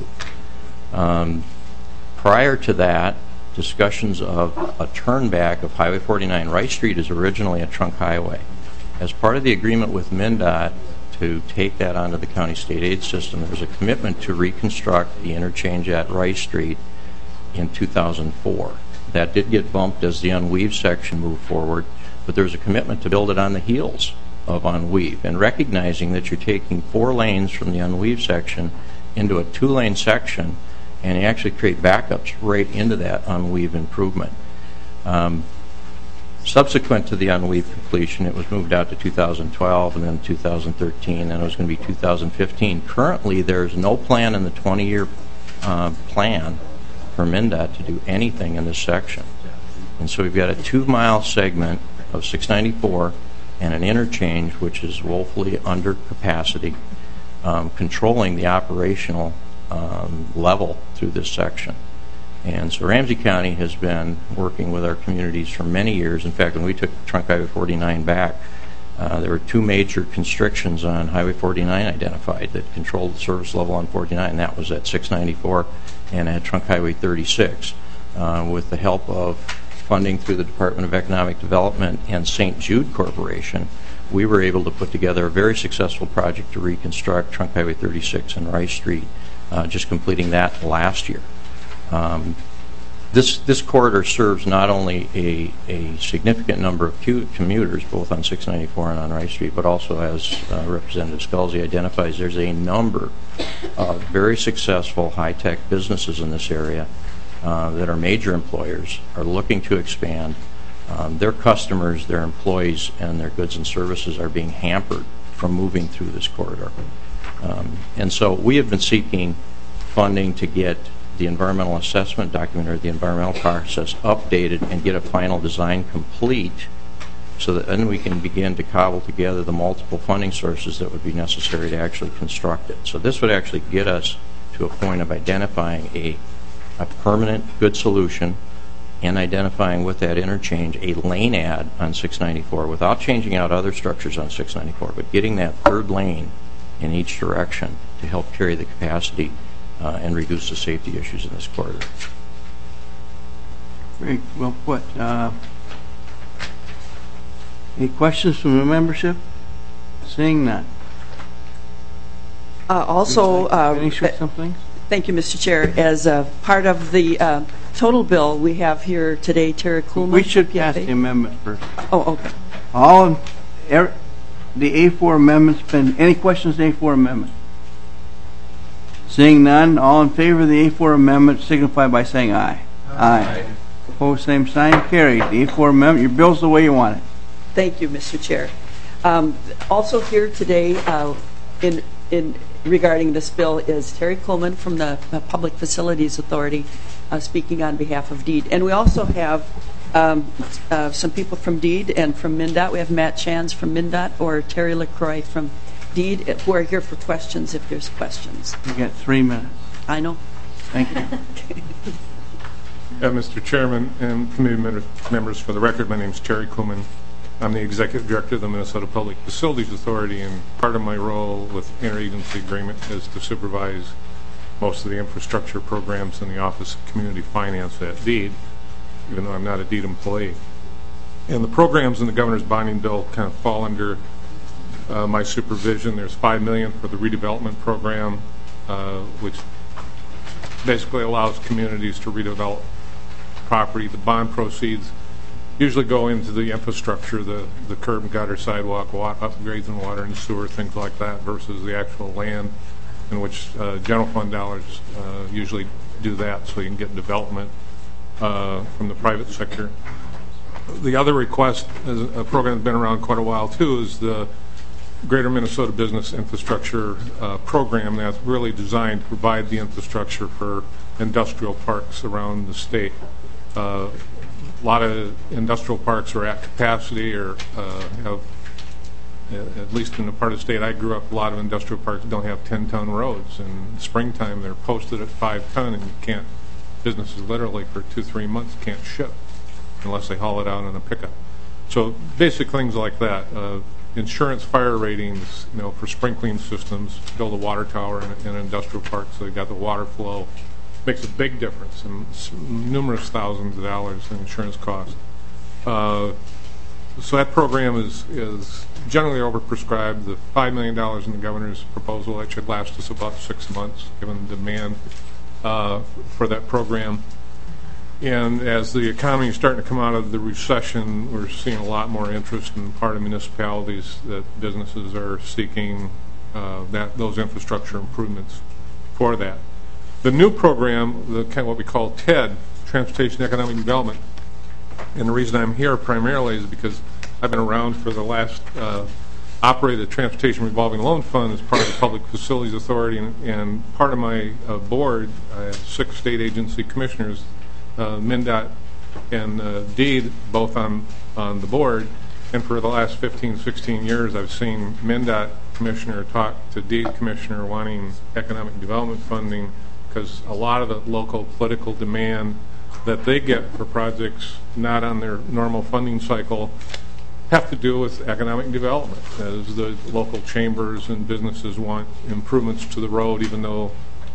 C: Prior to that, discussions of a turnback of Highway 49 Rice Street is originally a trunk highway. As part of the agreement with MnDOT to take that onto the county state aid system, there was a commitment to reconstruct the interchange at Rice Street in 2004. That did get bumped as the unweaved section moved forward, but there was a commitment to build it on the heels of unweaved, and recognizing that you're taking 4 lanes from the unweaved section into a 2-lane section, and you actually create backups right into that unweaved improvement. Subsequent to the unweaved completion, it was moved out to 2012 and then 2013, and it was going to be 2015. Currently, there's no plan in the 20-year plan for MnDOT to do anything in this section. And so we've got a 2-mile segment of 694 and an interchange which is woefully under capacity, controlling the operational level through this section. And so Ramsey County has been working with our communities for many years. In fact, when we took Trunk Highway 49 back, there were 2 major constrictions on Highway 49 identified that controlled the service level on 49. That was at 694 and at Trunk Highway 36. With the help of funding through the Department of Economic Development and St. Jude Corporation, we were able to put together a very successful project to reconstruct Trunk Highway 36 and Rice Street, just completing that last year. This corridor serves not only a significant number of commuters, both on 694 and on Rice Street, but also, as Representative Scalzi identifies, there's a number of very successful high-tech businesses in this area that are major employers, are looking to expand. Their customers, their employees, and their goods and services are being hampered from moving through this corridor. And so we have been seeking funding to get the environmental assessment document or the environmental process updated and get a final design complete so that then we can begin to cobble together the multiple funding sources that would be necessary to actually construct it. So this would actually get us to a point of identifying a permanent good solution and identifying with that interchange a lane add on 694 without changing out other structures on 694, but getting that 3rd lane in each direction to help carry the capacity and reduce the safety issues in this corridor.
A: Very well put. Any questions from the membership? Seeing none.
U: Also,
A: finish with something?
U: Thank you, Mr. Chair. As part of the total bill, we have here today Terry Kuhlman.
A: We should pass the amendment first.
U: Oh, okay.
A: The A4 amendment's been. Any questions on the A4 amendment? Seeing none, all in favor of the A4 amendment signify by saying aye. Aye. Opposed, same sign. Carried. The A4 amendment, your bill's the way you want it.
U: Thank you, Mr. Chair. Also here today in regarding this bill is Terry Coleman from the Public Facilities Authority speaking on behalf of DEED. And we also have some people from DEED and from MnDOT. We have Matt Chans from MnDOT or Terry LaCroix from DEED who are here for questions if there's questions.
A: You got 3 minutes.
U: I know.
A: Thank you.
V: Mr. Chairman and committee members, for the record, my name is Terry Kuhlman. I'm the Executive Director of the Minnesota Public Facilities Authority, and part of my role with interagency agreement is to supervise most of the infrastructure programs in the Office of Community Finance at DEED, even though I'm not a DEED employee. And the programs in the governor's bonding bill kind of fall under my supervision. There's $5 million for the redevelopment program, which basically allows communities to redevelop property. The bond proceeds usually go into the infrastructure, the curb and gutter, sidewalk, upgrades in water and sewer, things like that, versus the actual land, in which general fund dollars usually do that, so you can get development from the private sector. The other request is a program that's been around quite a while too, is the Greater Minnesota Business Infrastructure Program that's really designed to provide the infrastructure for industrial parks around the state. A lot of industrial parks are at capacity or have, at least in the part of the state I grew up, a lot of industrial parks don't have 10-ton roads. In springtime, they're posted at 5-ton, and you can't, businesses literally for 2-3 months can't ship unless they haul it out on a pickup. So basic things like that. Insurance fire ratings, for sprinkling systems, build a water tower in an industrial park so they got the water flow. Makes a big difference, and numerous thousands of dollars in insurance costs. So that program is generally overprescribed. The $5 million in the governor's proposal, that should last us about 6 months, given the demand for that program. And as the economy is starting to come out of the recession, we're seeing a lot more interest in part of municipalities that businesses are seeking those infrastructure improvements for that. The new program, the kind of what we call TED, Transportation Economic Development, and the reason I'm here primarily is because I've been around for the last operated Transportation Revolving Loan Fund as part of the Public Facilities Authority, and part of my board, I have 6 state agency commissioners, MnDOT and DEED, both on the board, and for the last 15, 16 years I've seen MnDOT commissioner talk to DEED commissioner wanting economic development funding, because a lot of the local political demand that they get for projects not on their normal funding cycle have to do with economic development, as the local chambers and businesses want improvements to the road, even though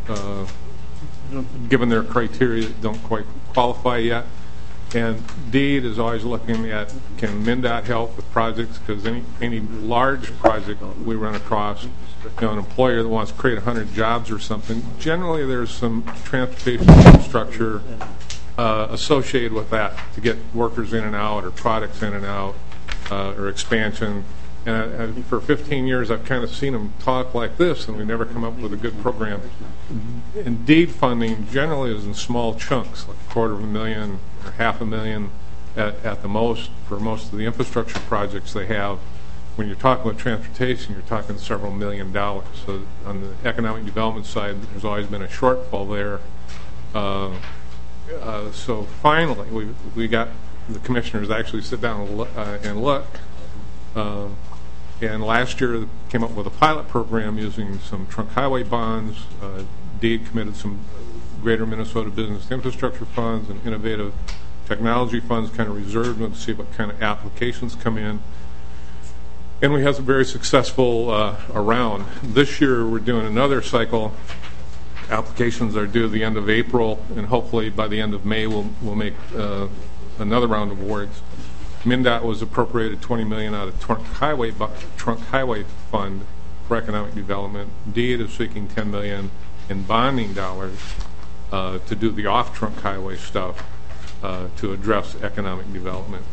V: given their criteria don't quite qualify yet. And DEED is always looking at, can MnDOT help with projects, because any large project we run across, an employer that wants to create 100 jobs or something, generally there's some transportation infrastructure associated with that to get workers in and out, or products in and out, or expansion. And for 15 years I've kind of seen them talk like this, and we never come up with a good program. And DEED funding generally is in small chunks, like $250,000 or $500,000 at the most for most of the infrastructure projects they have. When you're talking about transportation, you're talking several $1 million. So on the economic development side, there's always been a shortfall there. So finally, we got the commissioners actually sit down and look. And last year came up with a pilot program using some trunk highway bonds. DEED committed some Greater Minnesota Business Infrastructure Funds and innovative technology funds, kind of reserved them to see what kind of applications come in. And we have some very successful around. This year we're doing another cycle. Applications are due the end of April, and hopefully by the end of May we'll make another round of awards. MnDOT was appropriated $20 million out of Trunk Highway Fund for economic development. DEED is seeking $10 million in bonding dollars to do the off-trunk highway stuff to address economic development.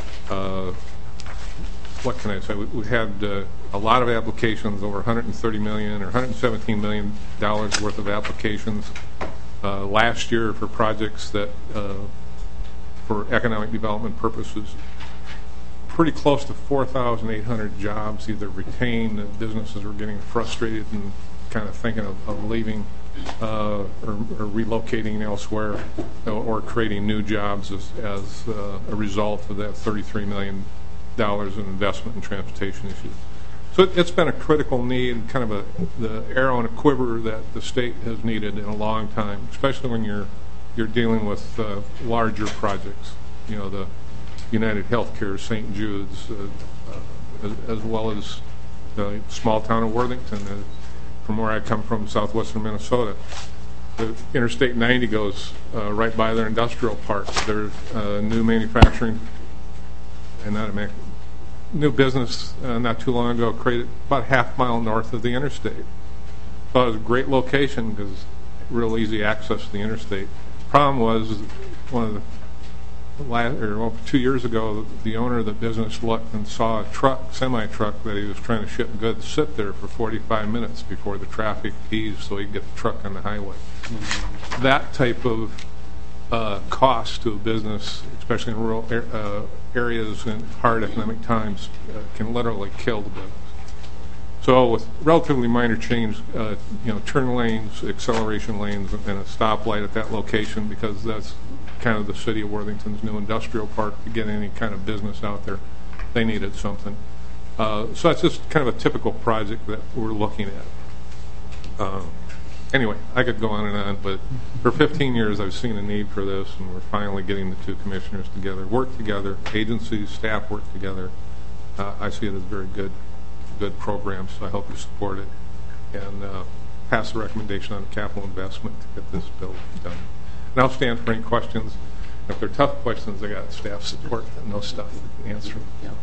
V: What can I say? We had a lot of applications, over $130 million or $117 million worth of applications last year for projects that for economic development purposes. Pretty close to 4,800 jobs either retained. Businesses were getting frustrated and kind of thinking of leaving or relocating elsewhere, or creating new jobs as a result of that $33 million in investment in transportation issues. So it's been a critical need, kind of the arrow in a quiver that the state has needed in a long time, especially when you're dealing with larger projects. The United Healthcare, St. Jude's, as well as the small town of Worthington, from where I come from, southwestern Minnesota. The Interstate 90 goes right by their industrial park. There's new manufacturing and new business not too long ago created about a half-mile north of the interstate. So it was a great location because real easy access to the interstate. Problem was, 2 years ago, the owner of the business looked and saw a semi-truck that he was trying to ship goods sit there for 45 minutes before the traffic eased so he could get the truck on the highway. That type of cost to a business, especially in rural areas in hard economic times, can literally kill the business. So with relatively minor change, turn lanes, acceleration lanes, and a stoplight at that location, because that's kind of the city of Worthington's new industrial park to get any kind of business out there, they needed something. So that's just kind of a typical project that we're looking at. Anyway, I could go on and on, but for 15 years I've seen a need for this, and we're finally getting the two commissioners together, work together, agencies, staff work together. I see it as a very good program, so I hope you support it and pass the recommendation on the capital investment to get this bill done. And I'll stand for any questions. If they're tough questions, I got staff support and no stuff to answer.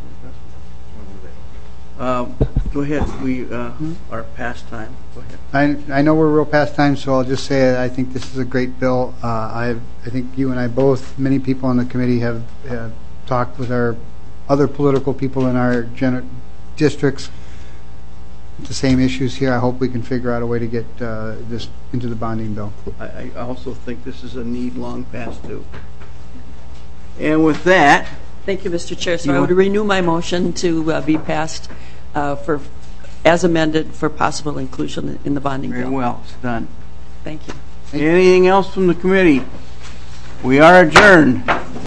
A: Go ahead. We are past time. Go ahead.
D: I know we're real past time, so I'll just say I think this is a great bill. I think you and I both, many people on the committee have talked with our other political people in our districts. The same issues here. I hope we can figure out a way to get this into the bonding bill.
A: I also think this is a need long past due. And with that...
U: Thank you, Mr. Chair. So I would renew my motion to be passed as amended for possible inclusion in the bonding bill.
A: Very well. It's done.
U: Thank you.
A: Anything else from the committee? We are adjourned.